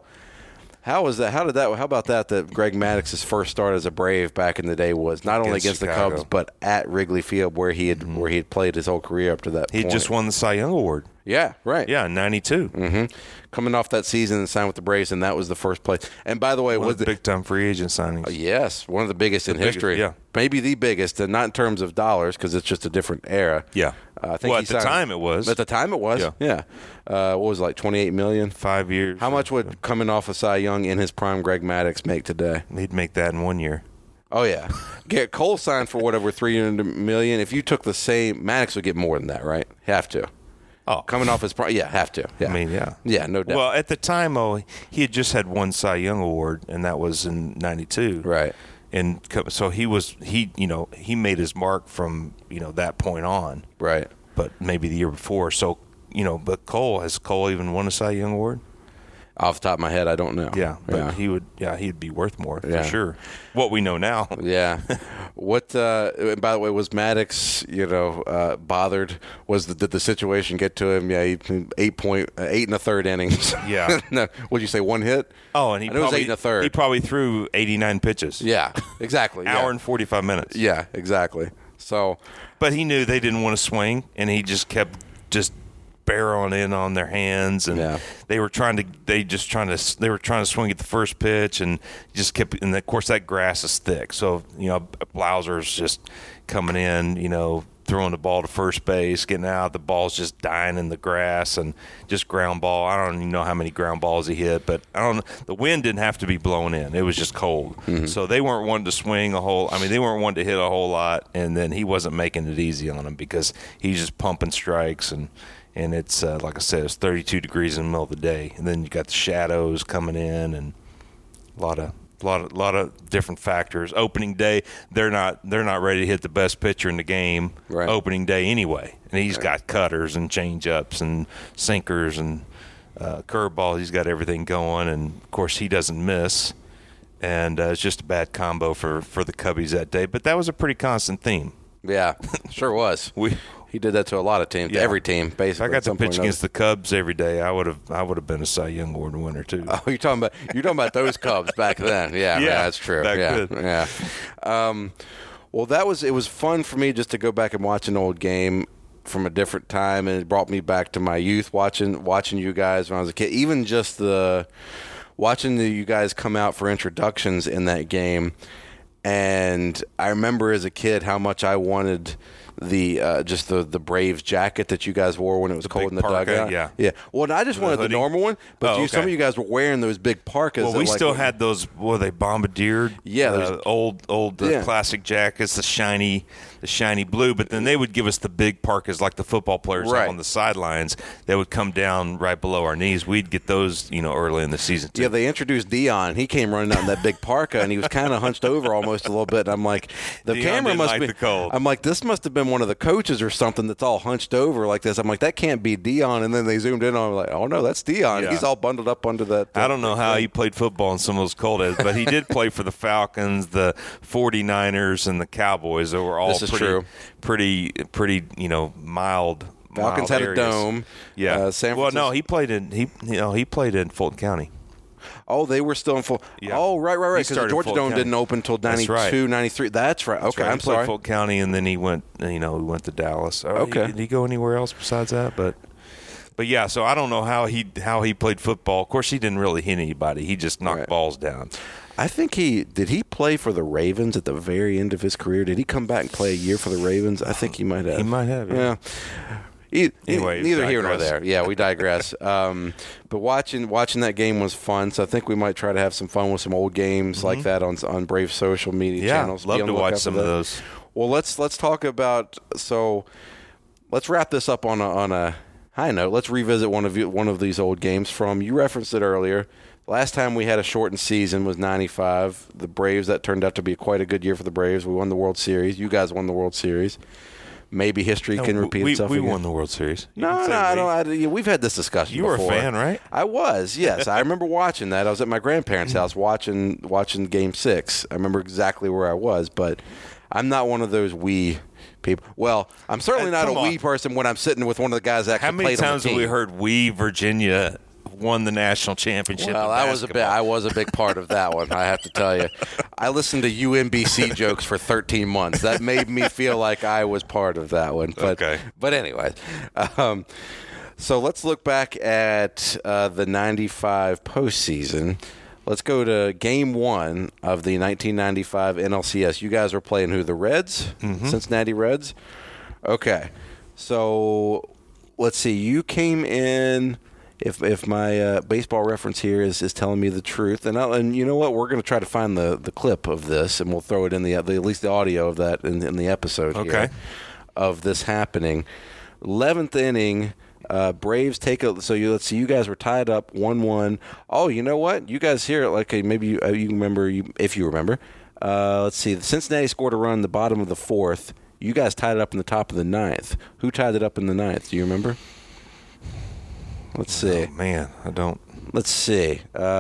how was that? How did that? How about that? That Greg Maddox's first start as a Brave back in the day was not only Against against Chicago. the Cubs, but at Wrigley Field, where he had where he had played his whole career up to that He point. just won the Cy Young Award. Yeah, right. Yeah, in ninety-two. hmm Coming off that season and signed with the Braves, and that was the first place. And by the way, One was of the the, big-time free agent signings. yes, one of the biggest in biggest, history. yeah. Maybe the biggest, and not in terms of dollars, because it's just a different era. Yeah. Uh, I think Well, he at the signed- time it was. At the time it was. Yeah. Yeah. Uh, what was it, like twenty-eight million? Five years. How much would coming off of Cy Young in his prime Greg Maddox make today? He'd make that in one year. Oh yeah, get Cole signed for whatever three hundred million. If you took the same, Maddox would get more than that, right? Have to. Oh, Coming off his prime, yeah, have to. Yeah. I mean, yeah. yeah, no doubt. Well, at the time, oh, he had just had one Cy Young Award, and that was in ninety-two. right. And co- so he was he you know he made his mark from you know that point on, Right. but maybe the year before. So you know, but Cole has Cole even won a Cy Young Award? Off the top of my head, I don't know. Yeah, but yeah. he would. Yeah, he'd be worth more Yeah. for sure. What we know now. Yeah. What? Uh, and by the way, was Maddox, you know, uh, bothered? Was the, did the situation get to him? Yeah, he, eight point uh, eight and a third innings. Yeah. no, what'd you say? One hit? Oh, and he I knew it was probably eight and a third. he probably threw eighty-nine pitches. Yeah, exactly. hour yeah. and forty-five minutes. yeah, exactly. So, But he knew they didn't want to swing, and he just kept just barreling in on their hands, and Yeah. they were trying to they just trying to they were trying to swing at the first pitch, and just kept. And of course, that grass is thick, so you know Blauser's just coming in, you know, throwing the ball to first base, getting out. The ball's just dying in the grass, and just ground ball. I don't even know how many ground balls he hit, but I don't. The wind didn't have to be blowing in; it was just cold. Mm-hmm. So they weren't wanting to swing a whole. I mean, they weren't wanting to hit a whole lot, and then he wasn't making it easy on them because he's just pumping strikes and. And it's uh, like I said, it's thirty-two degrees in the middle of the day, and then you got the shadows coming in, and a lot of, lot of, lot of different factors. Opening day, they're not, they're not ready to hit the best pitcher in the game. Right. Opening day anyway, and he's got cutters and changeups and sinkers and uh, curveball. He's got everything going, and of course he doesn't miss. And uh, it's just a bad combo for for the Cubbies that day. But that was a pretty constant theme. yeah, sure was. We. He did that to a lot of teams, to Yeah. every team, basically. If I got at to some point pitch or against the Cubs every day, I would have I would have been a Cy Young Award winner too. Oh, you're talking about you're talking about those Cubs back then. Yeah, Yeah, yeah, that's true. back yeah, then. yeah. Um, well, that was it was fun for me just to go back and watch an old game from a different time, and it brought me back to my youth watching watching you guys when I was a kid. Even just the watching the, you guys come out for introductions in that game, and I remember as a kid how much I wanted the uh, just the the Braves jacket that you guys wore when it was cold in the parka, dugout. yeah. yeah. Well, I just The wanted the hoodie? normal one, but Oh, you, okay. some of you guys were wearing those big parkas. Well, that, we like, still had those. Were they bombardiered? Yeah, uh, there's- old old uh, Yeah. classic jackets, the shiny, the shiny blue. But then they would give us the big parkas like the football players have Right. on the sidelines. That would come down right below our knees. We'd get those, you know, early in the season too. Yeah, they introduced Dion. He came running out in that big parka, and he was kind of hunched over almost a little bit. And I'm like, the Dion camera didn't must like be. the cold. I'm like, this must have been one of the coaches or something that's all hunched over like this. I'm like, that can't be Dion. And then they zoomed in on. I'm like, oh no, that's Dion. Yeah. He's all bundled up under that. I don't know how he played football in some of those cold days, but he did play for the Falcons, the forty-niners, and the Cowboys. They were all This is pretty, true. pretty, pretty, you know, mild. Falcons mild had a areas. dome. Yeah. Uh, San well, no, Francisco- he played in he, you know, he played in Fulton County. Oh, they were still in full. Yeah. Oh, right, right, right. He Because the started Georgia Fulton Dome County. didn't open until That's ninety-two, right. ninety-three. That's right. Okay, Right, I'm he played sorry. Fulton County, and then he went. You know, he went to Dallas. Oh, Okay. He, did he go anywhere else besides that? But, but yeah. So I don't know how he how he played football. Of course, he didn't really hit anybody. He just knocked Right. balls down. I think he did. He play for the Ravens at the very end of his career. Did he come back and play a year for the Ravens? I think he might have. He might have, yeah. Yeah. E- Anyway, neither here nor digress. there. Yeah, we digress. um, but watching watching that game was fun. So I think we might try to have some fun with some old games like that on on Brave social media Mm-hmm. Yeah, channels. Be love on to the watch lookout some for of that. those. Well, let's let's talk about so. Let's wrap this up on a on a high note. Let's revisit one of you, one of these old games from. You referenced it earlier. Last time we had a shortened season was ninety-five. The Braves, that turned out to be quite a good year for the Braves. We won the World Series. You guys won the World Series. Maybe history can No, repeat we, itself We again. won the World Series. You No, can no, say I we. don't. I, yeah, we've had this discussion. You were a before. fan, right? I was. Yes, I remember watching that. I was at my grandparents' house watching watching Game Six. I remember exactly where I was, but I'm not one of those we people. Well, I'm certainly Uh, not a come on. we person when I'm sitting with one of the guys that actually How many played on the times have team. we heard we Virginia won the national championship? Well, in I was a bit. basketball? I was a big part of that one. I have to tell you, I listened to U M B C jokes for thirteen months. That made me feel like I was part of that one. But, Okay. But anyway, um, so let's look back at uh, the ninety-five postseason. Let's go to Game One of the nineteen ninety-five N L C S. You guys are playing who? The Reds, Mm-hmm. Cincinnati Reds. Okay, so let's see. You came in. If if my uh, baseball reference here is, is telling me the truth, and I'll, and you know what, we're going to try to find the, the clip of this, and we'll throw it in the, the at least the audio of that in, in the episode here Okay. of this happening. Eleventh inning, uh, Braves take a. So you let's see, you guys were tied up one one. Oh, you know what? You guys hear it like a, maybe you, uh, you remember you if you remember. Uh, let's see, Cincinnati scored a run in the bottom of the fourth. You guys tied it up in the top of the ninth. Who tied it up in the ninth? Do you remember? Let's see. Oh, man, I don't. Let's see.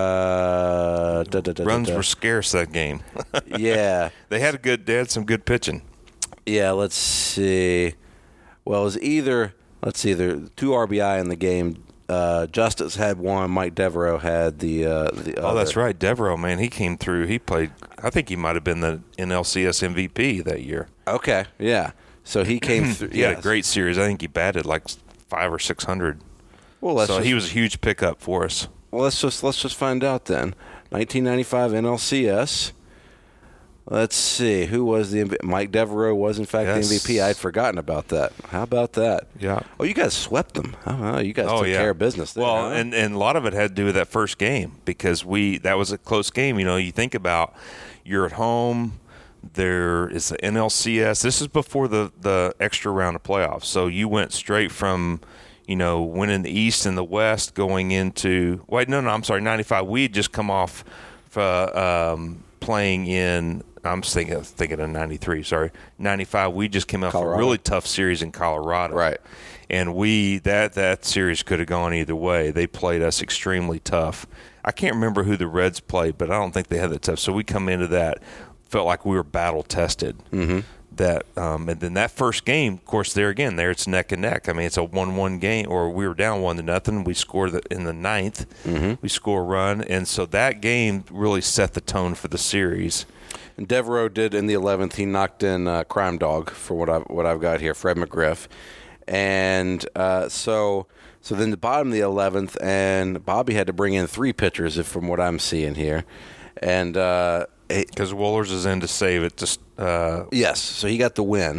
Uh, da, da, da, Runs da, da. were scarce that game. Yeah, They had a good. They had some good pitching. yeah. Let's see. Well, it was either let's see, there two R B I in the game. Uh, Justice had one. Mike Devereaux had the uh, the. Oh, other. that's right, Devereaux. Man, he came through. He played. I think he might have been the N L C S M V P that year. Okay, yeah. So he came through. He had yes. a great series. I think he batted like five or six hundred. Well, let's So just, he was a huge pickup for us. well, let's just let's just find out then. nineteen ninety-five N L C S. Let's see who was the M V P. Mike Devereaux was in fact Yes. the M V P. I'd forgotten about that. How about that? Yeah. Oh, you guys swept them. Oh, you guys Oh took yeah, care of business there. Well, huh? and, and a lot of it had to do with that first game because we that was a close game. You know, you think about you're at home. There is the N L C S. This is before the the extra round of playoffs. So you went straight from, you know, winning the East and the West going into wait no no I'm sorry ninety-five. We had just come off uh, um, playing in. I'm thinking thinking of ninety-three. Sorry, ninety-five. We just came off Colorado. a really tough series in Colorado. Right. And we that that series could have gone either way. They played us extremely tough. I can't remember who the Reds played, but I don't think they had that tough. So we come into that felt like we were battle tested. Mm-hmm. That um, and then that first game, of course, there again, there it's neck and neck. I mean, it's a one-one game, or we were down one to nothing. We scored the, in the ninth. Mm-hmm. We score a run, and so that game really set the tone for the series. And Devereaux did in the eleventh. He knocked in uh, Crime Dog for what I've what I've got here, Fred McGriff, and uh, so so then the bottom of the eleventh, and Bobby had to bring in three pitchers, if from what I'm seeing here, and uh, it, Because Wohlers is in to save it. Just uh, yes, so he got the win.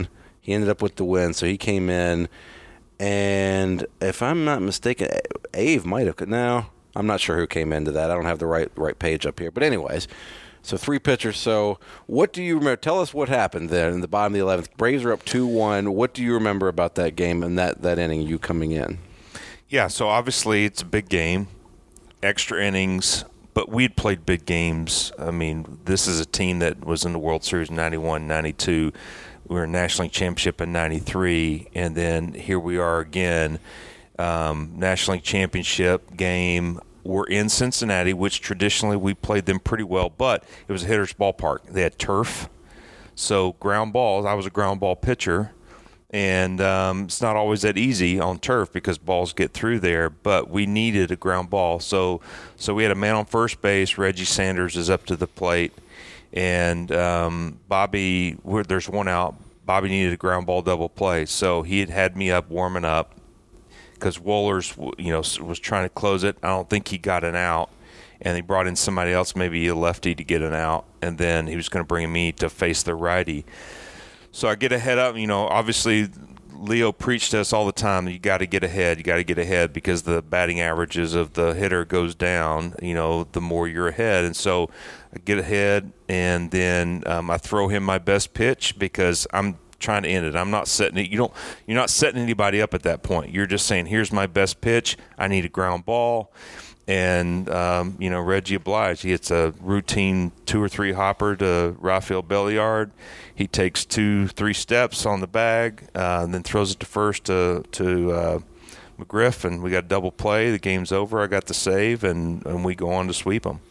He ended up with the win, so he came in. And if I'm not mistaken, Ave might have. No, I'm not sure who came into that. I don't have the right right page up here. But anyways, so three pitchers. So what do you remember? Tell us what happened there in the bottom of the eleventh. Braves are up two one. What do you remember about that game and that, that inning, you coming in? Yeah, so obviously it's a big game, extra innings, but we'd played big games. I mean, this is a team that was in the World Series in ninety-one, ninety-two. We were in National League Championship in ninety-three, and then here we are again, um, National League Championship game. We're in Cincinnati, which traditionally we played them pretty well, but it was a hitter's ballpark. They had turf, so ground balls. I was a ground ball pitcher, and um, it's not always that easy on turf because balls get through there, but we needed a ground ball. So, so we had a man on first base. Reggie Sanders is up to the plate. And um, Bobby, there's one out. Bobby needed a ground ball double play, so he had had me up warming up because Wohlers, you know, was trying to close it. I don't think he got an out, and they brought in somebody else, maybe a lefty, to get an out, and then he was going to bring me to face the righty. So I get ahead up. You know, obviously Leo preached to us all the time, you got to get ahead, you got to get ahead because the batting averages of the hitter goes down, you know, the more you're ahead. And so I get ahead, and then um, I throw him my best pitch because I'm trying to end it. I'm not setting it. You don't, you're not setting anybody up at that point. You're just saying, here's my best pitch. I need a ground ball. And, um, you know, Reggie obliged. He hits a routine two or three hopper to Rafael Belliard. He takes two, three steps on the bag, uh, and then throws it to first to, to uh, McGriff, and we got a double play. The game's over. I got the save, and, and we go on to sweep them.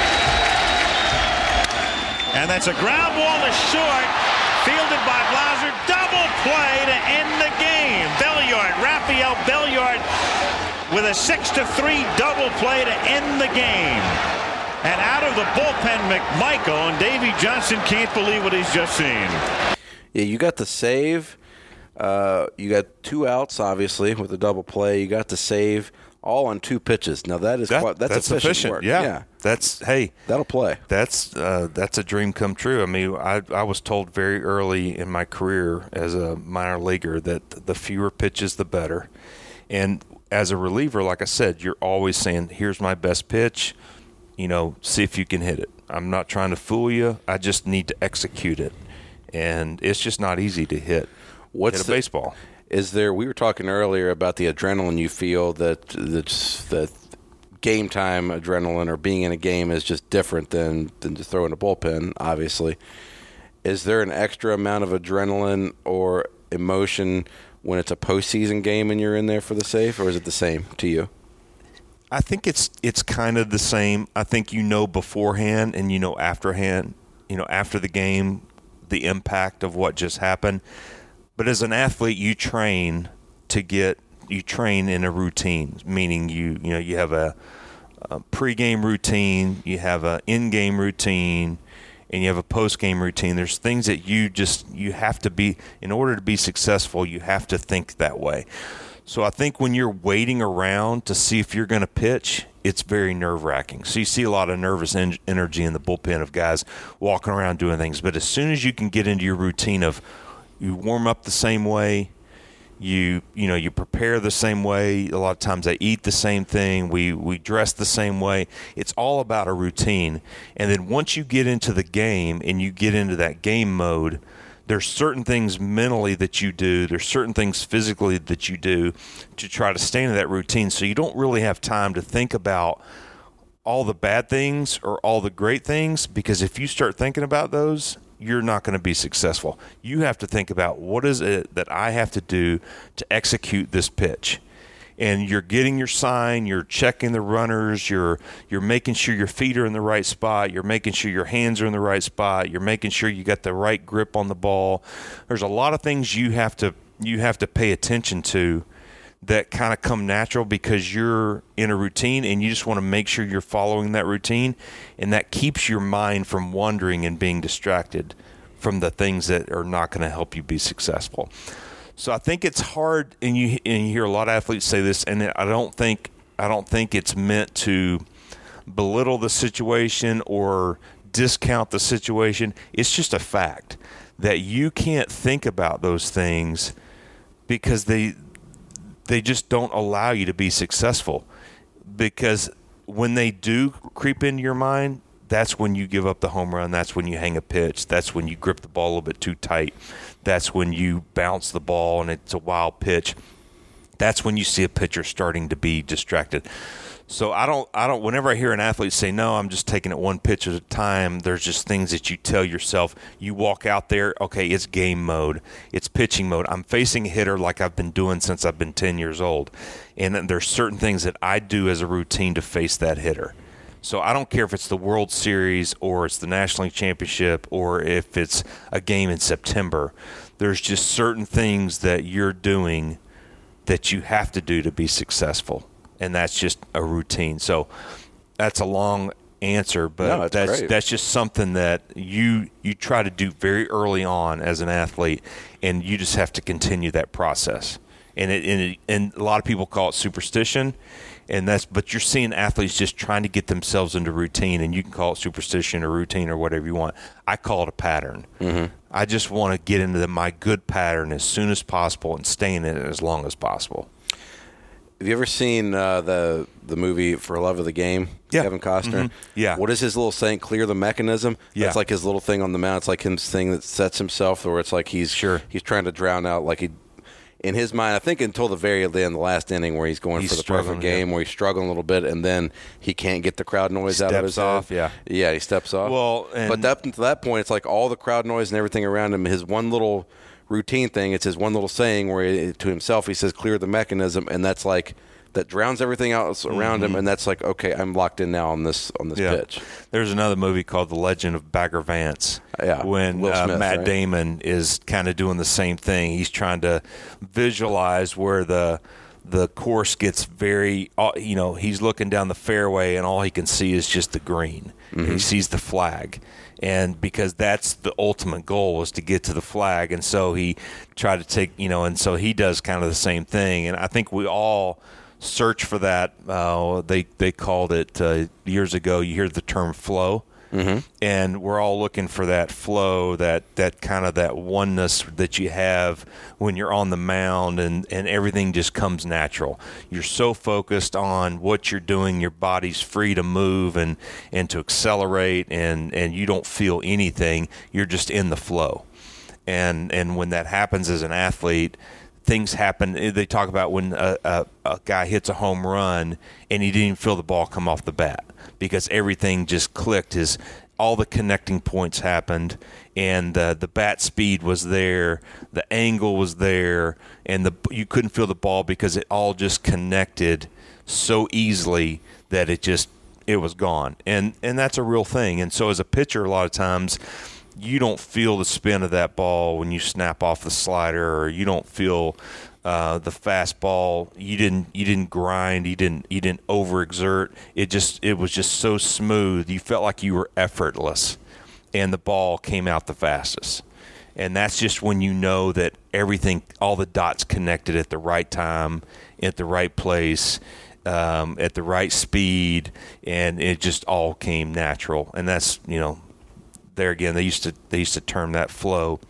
And that's a ground ball to short, fielded by Blauser. Double play to end the game. Belliard, Rafael Belliard, with a six to three double play to end the game. And out of the bullpen, McMichael, and Davey Johnson can't believe what he's just seen. Yeah, you got the save. Uh, you got two outs, obviously, with a double play. You got the save, all on two pitches. Now that is that, quite, that's, that's efficient, efficient work. Yeah. yeah, that's hey, that'll play. That's uh, that's a dream come true. I mean, I I was told very early in my career as a minor leaguer that the fewer pitches, the better. And as a reliever, like I said, you're always saying, "Here's my best pitch." You know, see if you can hit it. I'm not trying to fool you. I just need to execute it, and it's just not easy to hit. What's hit a the, baseball? Is there? We were talking earlier about the adrenaline you feel that that's that game time adrenaline or being in a game is just different than than just throwing a bullpen. Obviously, is there an extra amount of adrenaline or emotion when it's a postseason game and you're in there for the save, or is it the same to you? I think it's it's kind of the same. I think you know beforehand and you know afterhand, you know, after the game, the impact of what just happened. But as an athlete, you train to get you train in a routine, meaning you you know you have a, a pregame routine, you have an in-game routine, and you have a post-game routine. There's things that you just you have to be in order to be successful. You have to think that way. So I think when you're waiting around to see if you're going to pitch, it's very nerve-wracking. So you see a lot of nervous en- energy in the bullpen of guys walking around doing things. But as soon as you can get into your routine of you warm up the same way, you you know you prepare the same way. A lot of times they eat the same thing. We we dress the same way. It's all about a routine. And then once you get into the game and you get into that game mode, there's certain things mentally that you do. There's certain things physically that you do to try to stay in that routine. So you don't really have time to think about all the bad things or all the great things, because if you start thinking about those, you're not going to be successful. You have to think about what is it that I have to do to execute this pitch. And you're getting your sign, you're checking the runners, you're you're making sure your feet are in the right spot, you're making sure your hands are in the right spot, you're making sure you got the right grip on the ball. There's a lot of things you have to you have to pay attention to that kind of come natural because you're in a routine and you just want to make sure you're following that routine, and that keeps your mind from wandering and being distracted from the things that are not going to help you be successful. So I think it's hard, and you and you hear a lot of athletes say this, and I don't think I don't think it's meant to belittle the situation or discount the situation. It's just a fact that you can't think about those things because they they just don't allow you to be successful. Because when they do creep into your mind, that's when you give up the home run. That's when you hang a pitch. That's when you grip the ball a little bit too tight. That's when you bounce the ball and it's a wild pitch. That's when you see a pitcher starting to be distracted. So I don't, I don't, whenever I hear an athlete say, no, I'm just taking it one pitch at a time, there's just things that you tell yourself. You walk out there, okay, it's game mode. It's pitching mode. I'm facing a hitter like I've been doing since I've been ten years old. And there's certain things that I do as a routine to face that hitter. So I don't care if it's the World Series or it's the National League Championship or if it's a game in September. There's just certain things that you're doing that you have to do to be successful. And that's just a routine. So that's a long answer, but no, that's great. that's just something that you you try to do very early on as an athlete, and you just have to continue that process. And it, and, it, and a lot of people call it superstition, and that's but you're seeing athletes just trying to get themselves into routine, and you can call it superstition or routine or whatever you want. I call it a pattern. Mm-hmm. I just want to get into the, my good pattern as soon as possible and stay in it as long as possible. Have you ever seen uh, the the movie For Love of the Game? Yeah. Kevin Costner. Mm-hmm. Yeah. What is his little saying? Clear the mechanism. Yeah. That's like his little thing on the mound. It's like his thing that sets himself, or it's like he's Sure. he's trying to drown out. Like he, in his mind, I think until the very end, the last inning, where he's going He's for the struggling, perfect game, yeah. where he's struggling a little bit, and then he can't get the crowd noise out of his Steps off, head. yeah. Yeah, he steps off. Well, and- but up to that point, it's like all the crowd noise and everything around him. His one little routine thing. It's his one little saying where he, to himself he says, "Clear the mechanism," and that's like. That drowns everything else around Mm-hmm. him, and that's like, okay, I'm locked in now on this on this Yeah. pitch. There's another movie called The Legend of Bagger Vance. Yeah, When Will uh, Smith, Matt right? Damon is kind of doing the same thing. He's trying to visualize where the the course gets very, uh, you know, he's looking down the fairway and all he can see is just the green. Mm-hmm. He sees the flag. And because that's the ultimate goal was to get to the flag. And so he tried to take, you know, and so he does kind of the same thing. And I think we all search for that. Uh, they they called it uh, years ago. You hear the term flow, mm-hmm. and we're all looking for that flow, that that kind of that oneness that you have when you're on the mound, and and everything just comes natural. You're so focused on what you're doing, your body's free to move and and to accelerate, and and you don't feel anything. You're just in the flow, and and when that happens as an athlete. Things happen. They talk about when a, a, a guy hits a home run and he didn't even feel the ball come off the bat because everything just clicked. His all the connecting points happened, and uh, the bat speed was there, the angle was there, and the you couldn't feel the ball because it all just connected so easily that it just it was gone. And and that's a real thing. And so as a pitcher, a lot of times. You don't feel the spin of that ball when you snap off the slider, or you don't feel uh, the fastball. You didn't you didn't grind. You didn't you didn't overexert. It just it was just so smooth. You felt like you were effortless, and the ball came out the fastest. And that's just when you know that everything, all the dots connected at the right time, at the right place, um, at the right speed, and it just all came natural. And that's you know. There again, they used to they used to term that flow,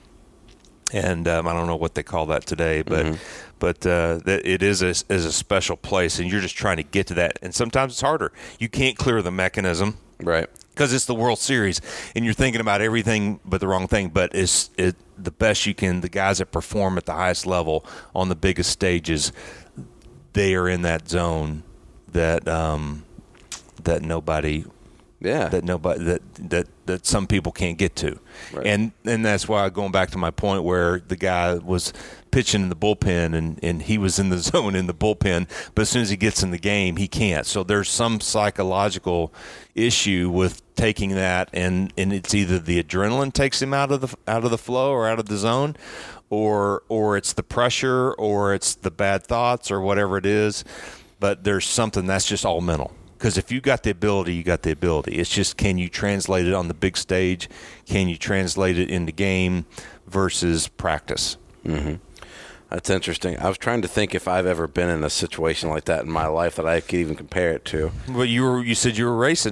and um, I don't know what they call that today, but mm-hmm. but uh, that it is a, is a special place, and you're just trying to get to that. And sometimes it's harder. You can't clear the mechanism, right? Because it's the World Series, and you're thinking about everything but the wrong thing. But it's it the best you can. The guys that perform at the highest level on the biggest stages, they are in that zone that um, that nobody. Yeah. That nobody that, that that some people can't get to. Right. And and that's why going back to my point where the guy was pitching in the bullpen and, and he was in the zone in the bullpen, but as soon as he gets in the game he can't. So there's some psychological issue with taking that, and, and it's either the adrenaline takes him out of the out of the flow or out of the zone, or or it's the pressure, or it's the bad thoughts, or whatever it is. But there's something that's just all mental. Because if you got the ability, you got the ability. It's just, can you translate it on the big stage? Can you translate it in the game versus practice? Mm-hmm. That's interesting. I was trying to think if I've ever been in a situation like that in my life that I could even compare it to. Well, you were you said you were racing.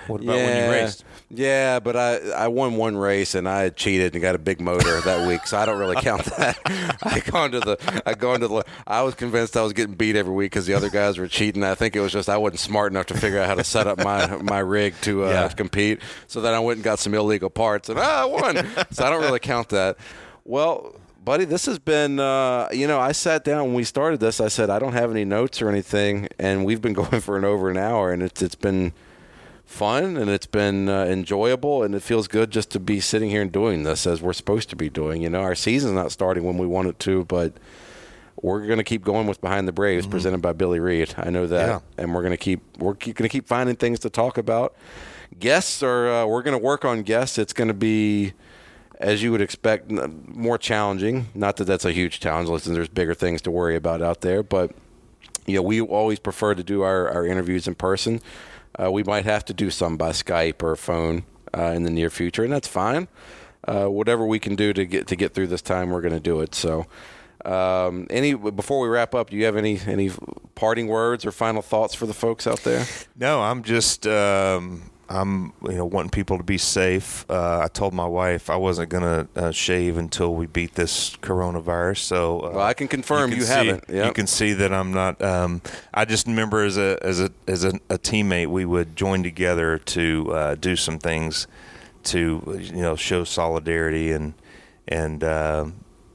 What about yeah, when you raced? Yeah, but I, I won one race and I had cheated and got a big motor that week, so I don't really count that. I gone to the I gone to the I was convinced I was getting beat every week because the other guys were cheating. I think it was just I wasn't smart enough to figure out how to set up my my rig to uh, Yeah. compete. So then I went and got some illegal parts and ah, I won. So I don't really count that. Well, buddy, this has been, uh, you know, I sat down when we started this. I said, I don't have any notes or anything. And we've been going for an over an hour. And it's it's been fun and it's been uh, enjoyable. And it feels good just to be sitting here and doing this as we're supposed to be doing. You know, our season's not starting when we want it to, but we're going to keep going with Behind the Braves, mm-hmm. presented by Billy Reed. I know that. Yeah. And we're going to keep we're going to keep finding things to talk about. Guests are, uh, we're going to work on guests. It's going to be, as you would expect, more challenging. Not that that's a huge challenge. Listen, there's bigger things to worry about out there. But, you know, we always prefer to do our, our interviews in person. Uh, we might have to do some by Skype or phone uh, in the near future, and that's fine. Uh, whatever we can do to get to get through this time, we're going to do it. So, um, any before we wrap up, do you have any any parting words or final thoughts for the folks out there? No, I'm just um, I'm you know wanting people to be safe. Uh, I told my wife I wasn't going to uh, shave until we beat this coronavirus. So uh, well, I can confirm you, can you see, haven't. Yep. You can see that I'm not. Um, I just remember as a as a as a, a teammate, we would join together to uh, do some things to you know show solidarity and and uh,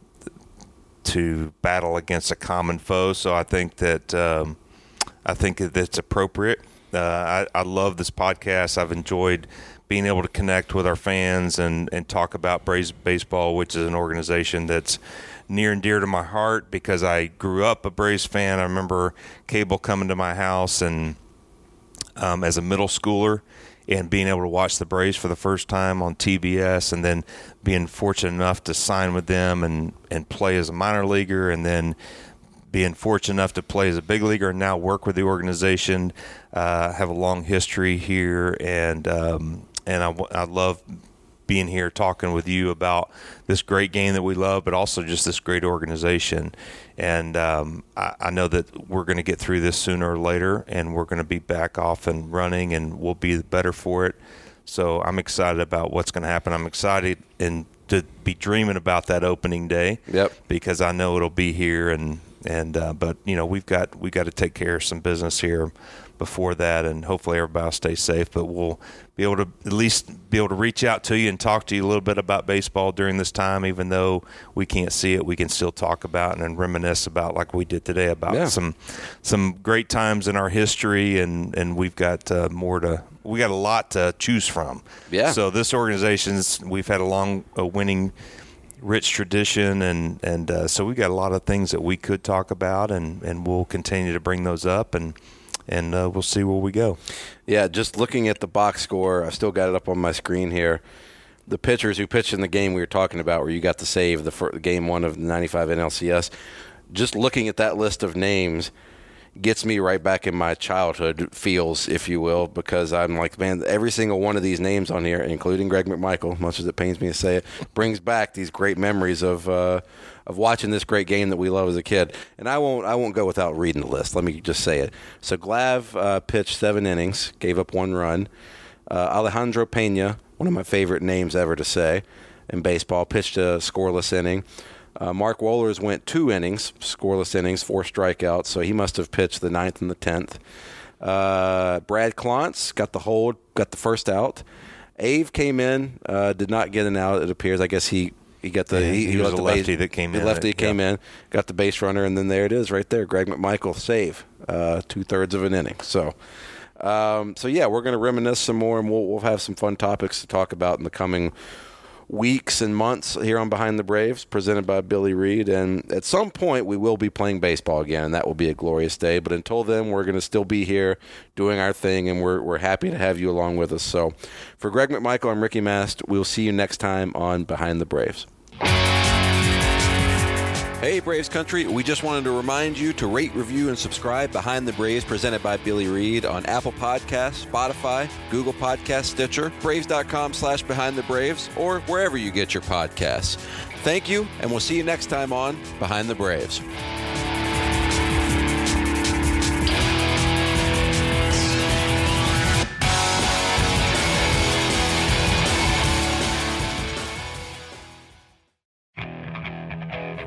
to battle against a common foe. So I think that um, I think that it's appropriate. Uh, I, I love this podcast. I've enjoyed being able to connect with our fans and, and talk about Braves baseball, which is an organization that's near and dear to my heart because I grew up a Braves fan. I remember cable coming to my house and um, as a middle schooler and being able to watch the Braves for the first time on T B S and then being fortunate enough to sign with them and, and play as a minor leaguer and then being fortunate enough to play as a big leaguer and now work with the organization, uh, have a long history here, and um, and I, I love being here talking with you about this great game that we love, but also just this great organization. And um, I, I know that we're going to get through this sooner or later, and we're going to be back off and running, and we'll be better for it. So I'm excited about what's going to happen. I'm excited and to be dreaming about that opening day. Yep. Because I know it'll be here, and and uh, but you know we've got we got to take care of some business here before that, and hopefully everybody will stay safe. But we'll be able to at least be able to reach out to you and talk to you a little bit about baseball during this time, even though we can't see it. We can still talk about and, and reminisce about, like we did today, about yeah. some some great times in our history, and and we've got uh, more to. We got a lot to choose from. Yeah. So this organization's we've had a long uh, winning, rich tradition, and and uh, so we got a lot of things that we could talk about, and, and we'll continue to bring those up, and and uh, we'll see where we go. Yeah, just looking at the box score, I still got it up on my screen here. The pitchers who pitched in the game we were talking about, where you got to save the first, game one of the ninety-five N L C S. Just looking at that list of names gets me right back in my childhood feels, if you will, because I'm like, man, every single one of these names on here, including Greg McMichael, much as it pains me to say it, brings back these great memories of uh, of watching this great game that we love as a kid. And I won't I won't go without reading the list. Let me just say it. So Glav uh, pitched seven innings, gave up one run. Uh, Alejandro Pena, one of my favorite names ever to say in baseball, pitched a scoreless inning. Uh, Mark Wohlers went two innings, scoreless innings, four strikeouts, so he must have pitched the ninth and the tenth. Uh, Brad Klontz got the hold, got the first out. Ave came in, uh, did not get an out, it appears. I guess he, he got the yeah, he, he, he was got a the lefty base, that came the in. lefty it, came yeah. in, got the base runner, and then there it is right there. Greg McMichael save, uh, two thirds of an inning. So, um, so yeah, we're going to reminisce some more, and we'll we'll have some fun topics to talk about in the coming weeks and months here on Behind the Braves, presented by Billy Reed. And at some point, we will be playing baseball again, and that will be a glorious day. But until then, we're going to still be here doing our thing, and we're we're happy to have you along with us. So for Greg McMichael, I'm Ricky Mast. We'll see you next time on Behind the Braves. Hey, Braves Country. We just wanted to remind you to rate, review, and subscribe Behind the Braves, presented by Billy Reed on Apple Podcasts, Spotify, Google Podcasts, Stitcher, Braves.com slash Behind the Braves, or wherever you get your podcasts. Thank you, and we'll see you next time on Behind the Braves.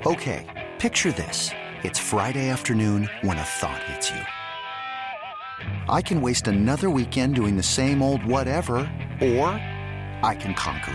Okay, picture this. It's Friday afternoon when a thought hits you. I can waste another weekend doing the same old whatever, or I can conquer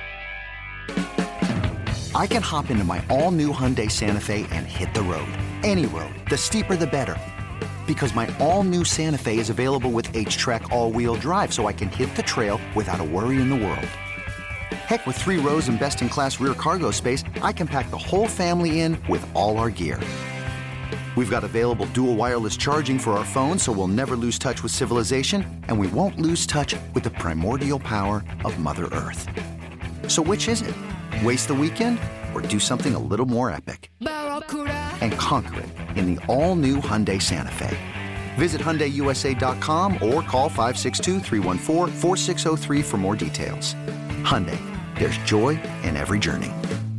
it. I can hop into my all-new Hyundai Santa Fe and hit the road. Any road. The steeper, the better. Because my all-new Santa Fe is available with H-Track all-wheel drive, so I can hit the trail without a worry in the world. Heck, with three rows and best-in-class rear cargo space, I can pack the whole family in with all our gear. We've got available dual wireless charging for our phones, so we'll never lose touch with civilization, and we won't lose touch with the primordial power of Mother Earth. So which is it? Waste the weekend or do something a little more epic? And conquer it in the all-new Hyundai Santa Fe. Visit Hyundai U S A dot com or call five six two, three one four, four six zero three for more details. Hyundai, there's joy in every journey.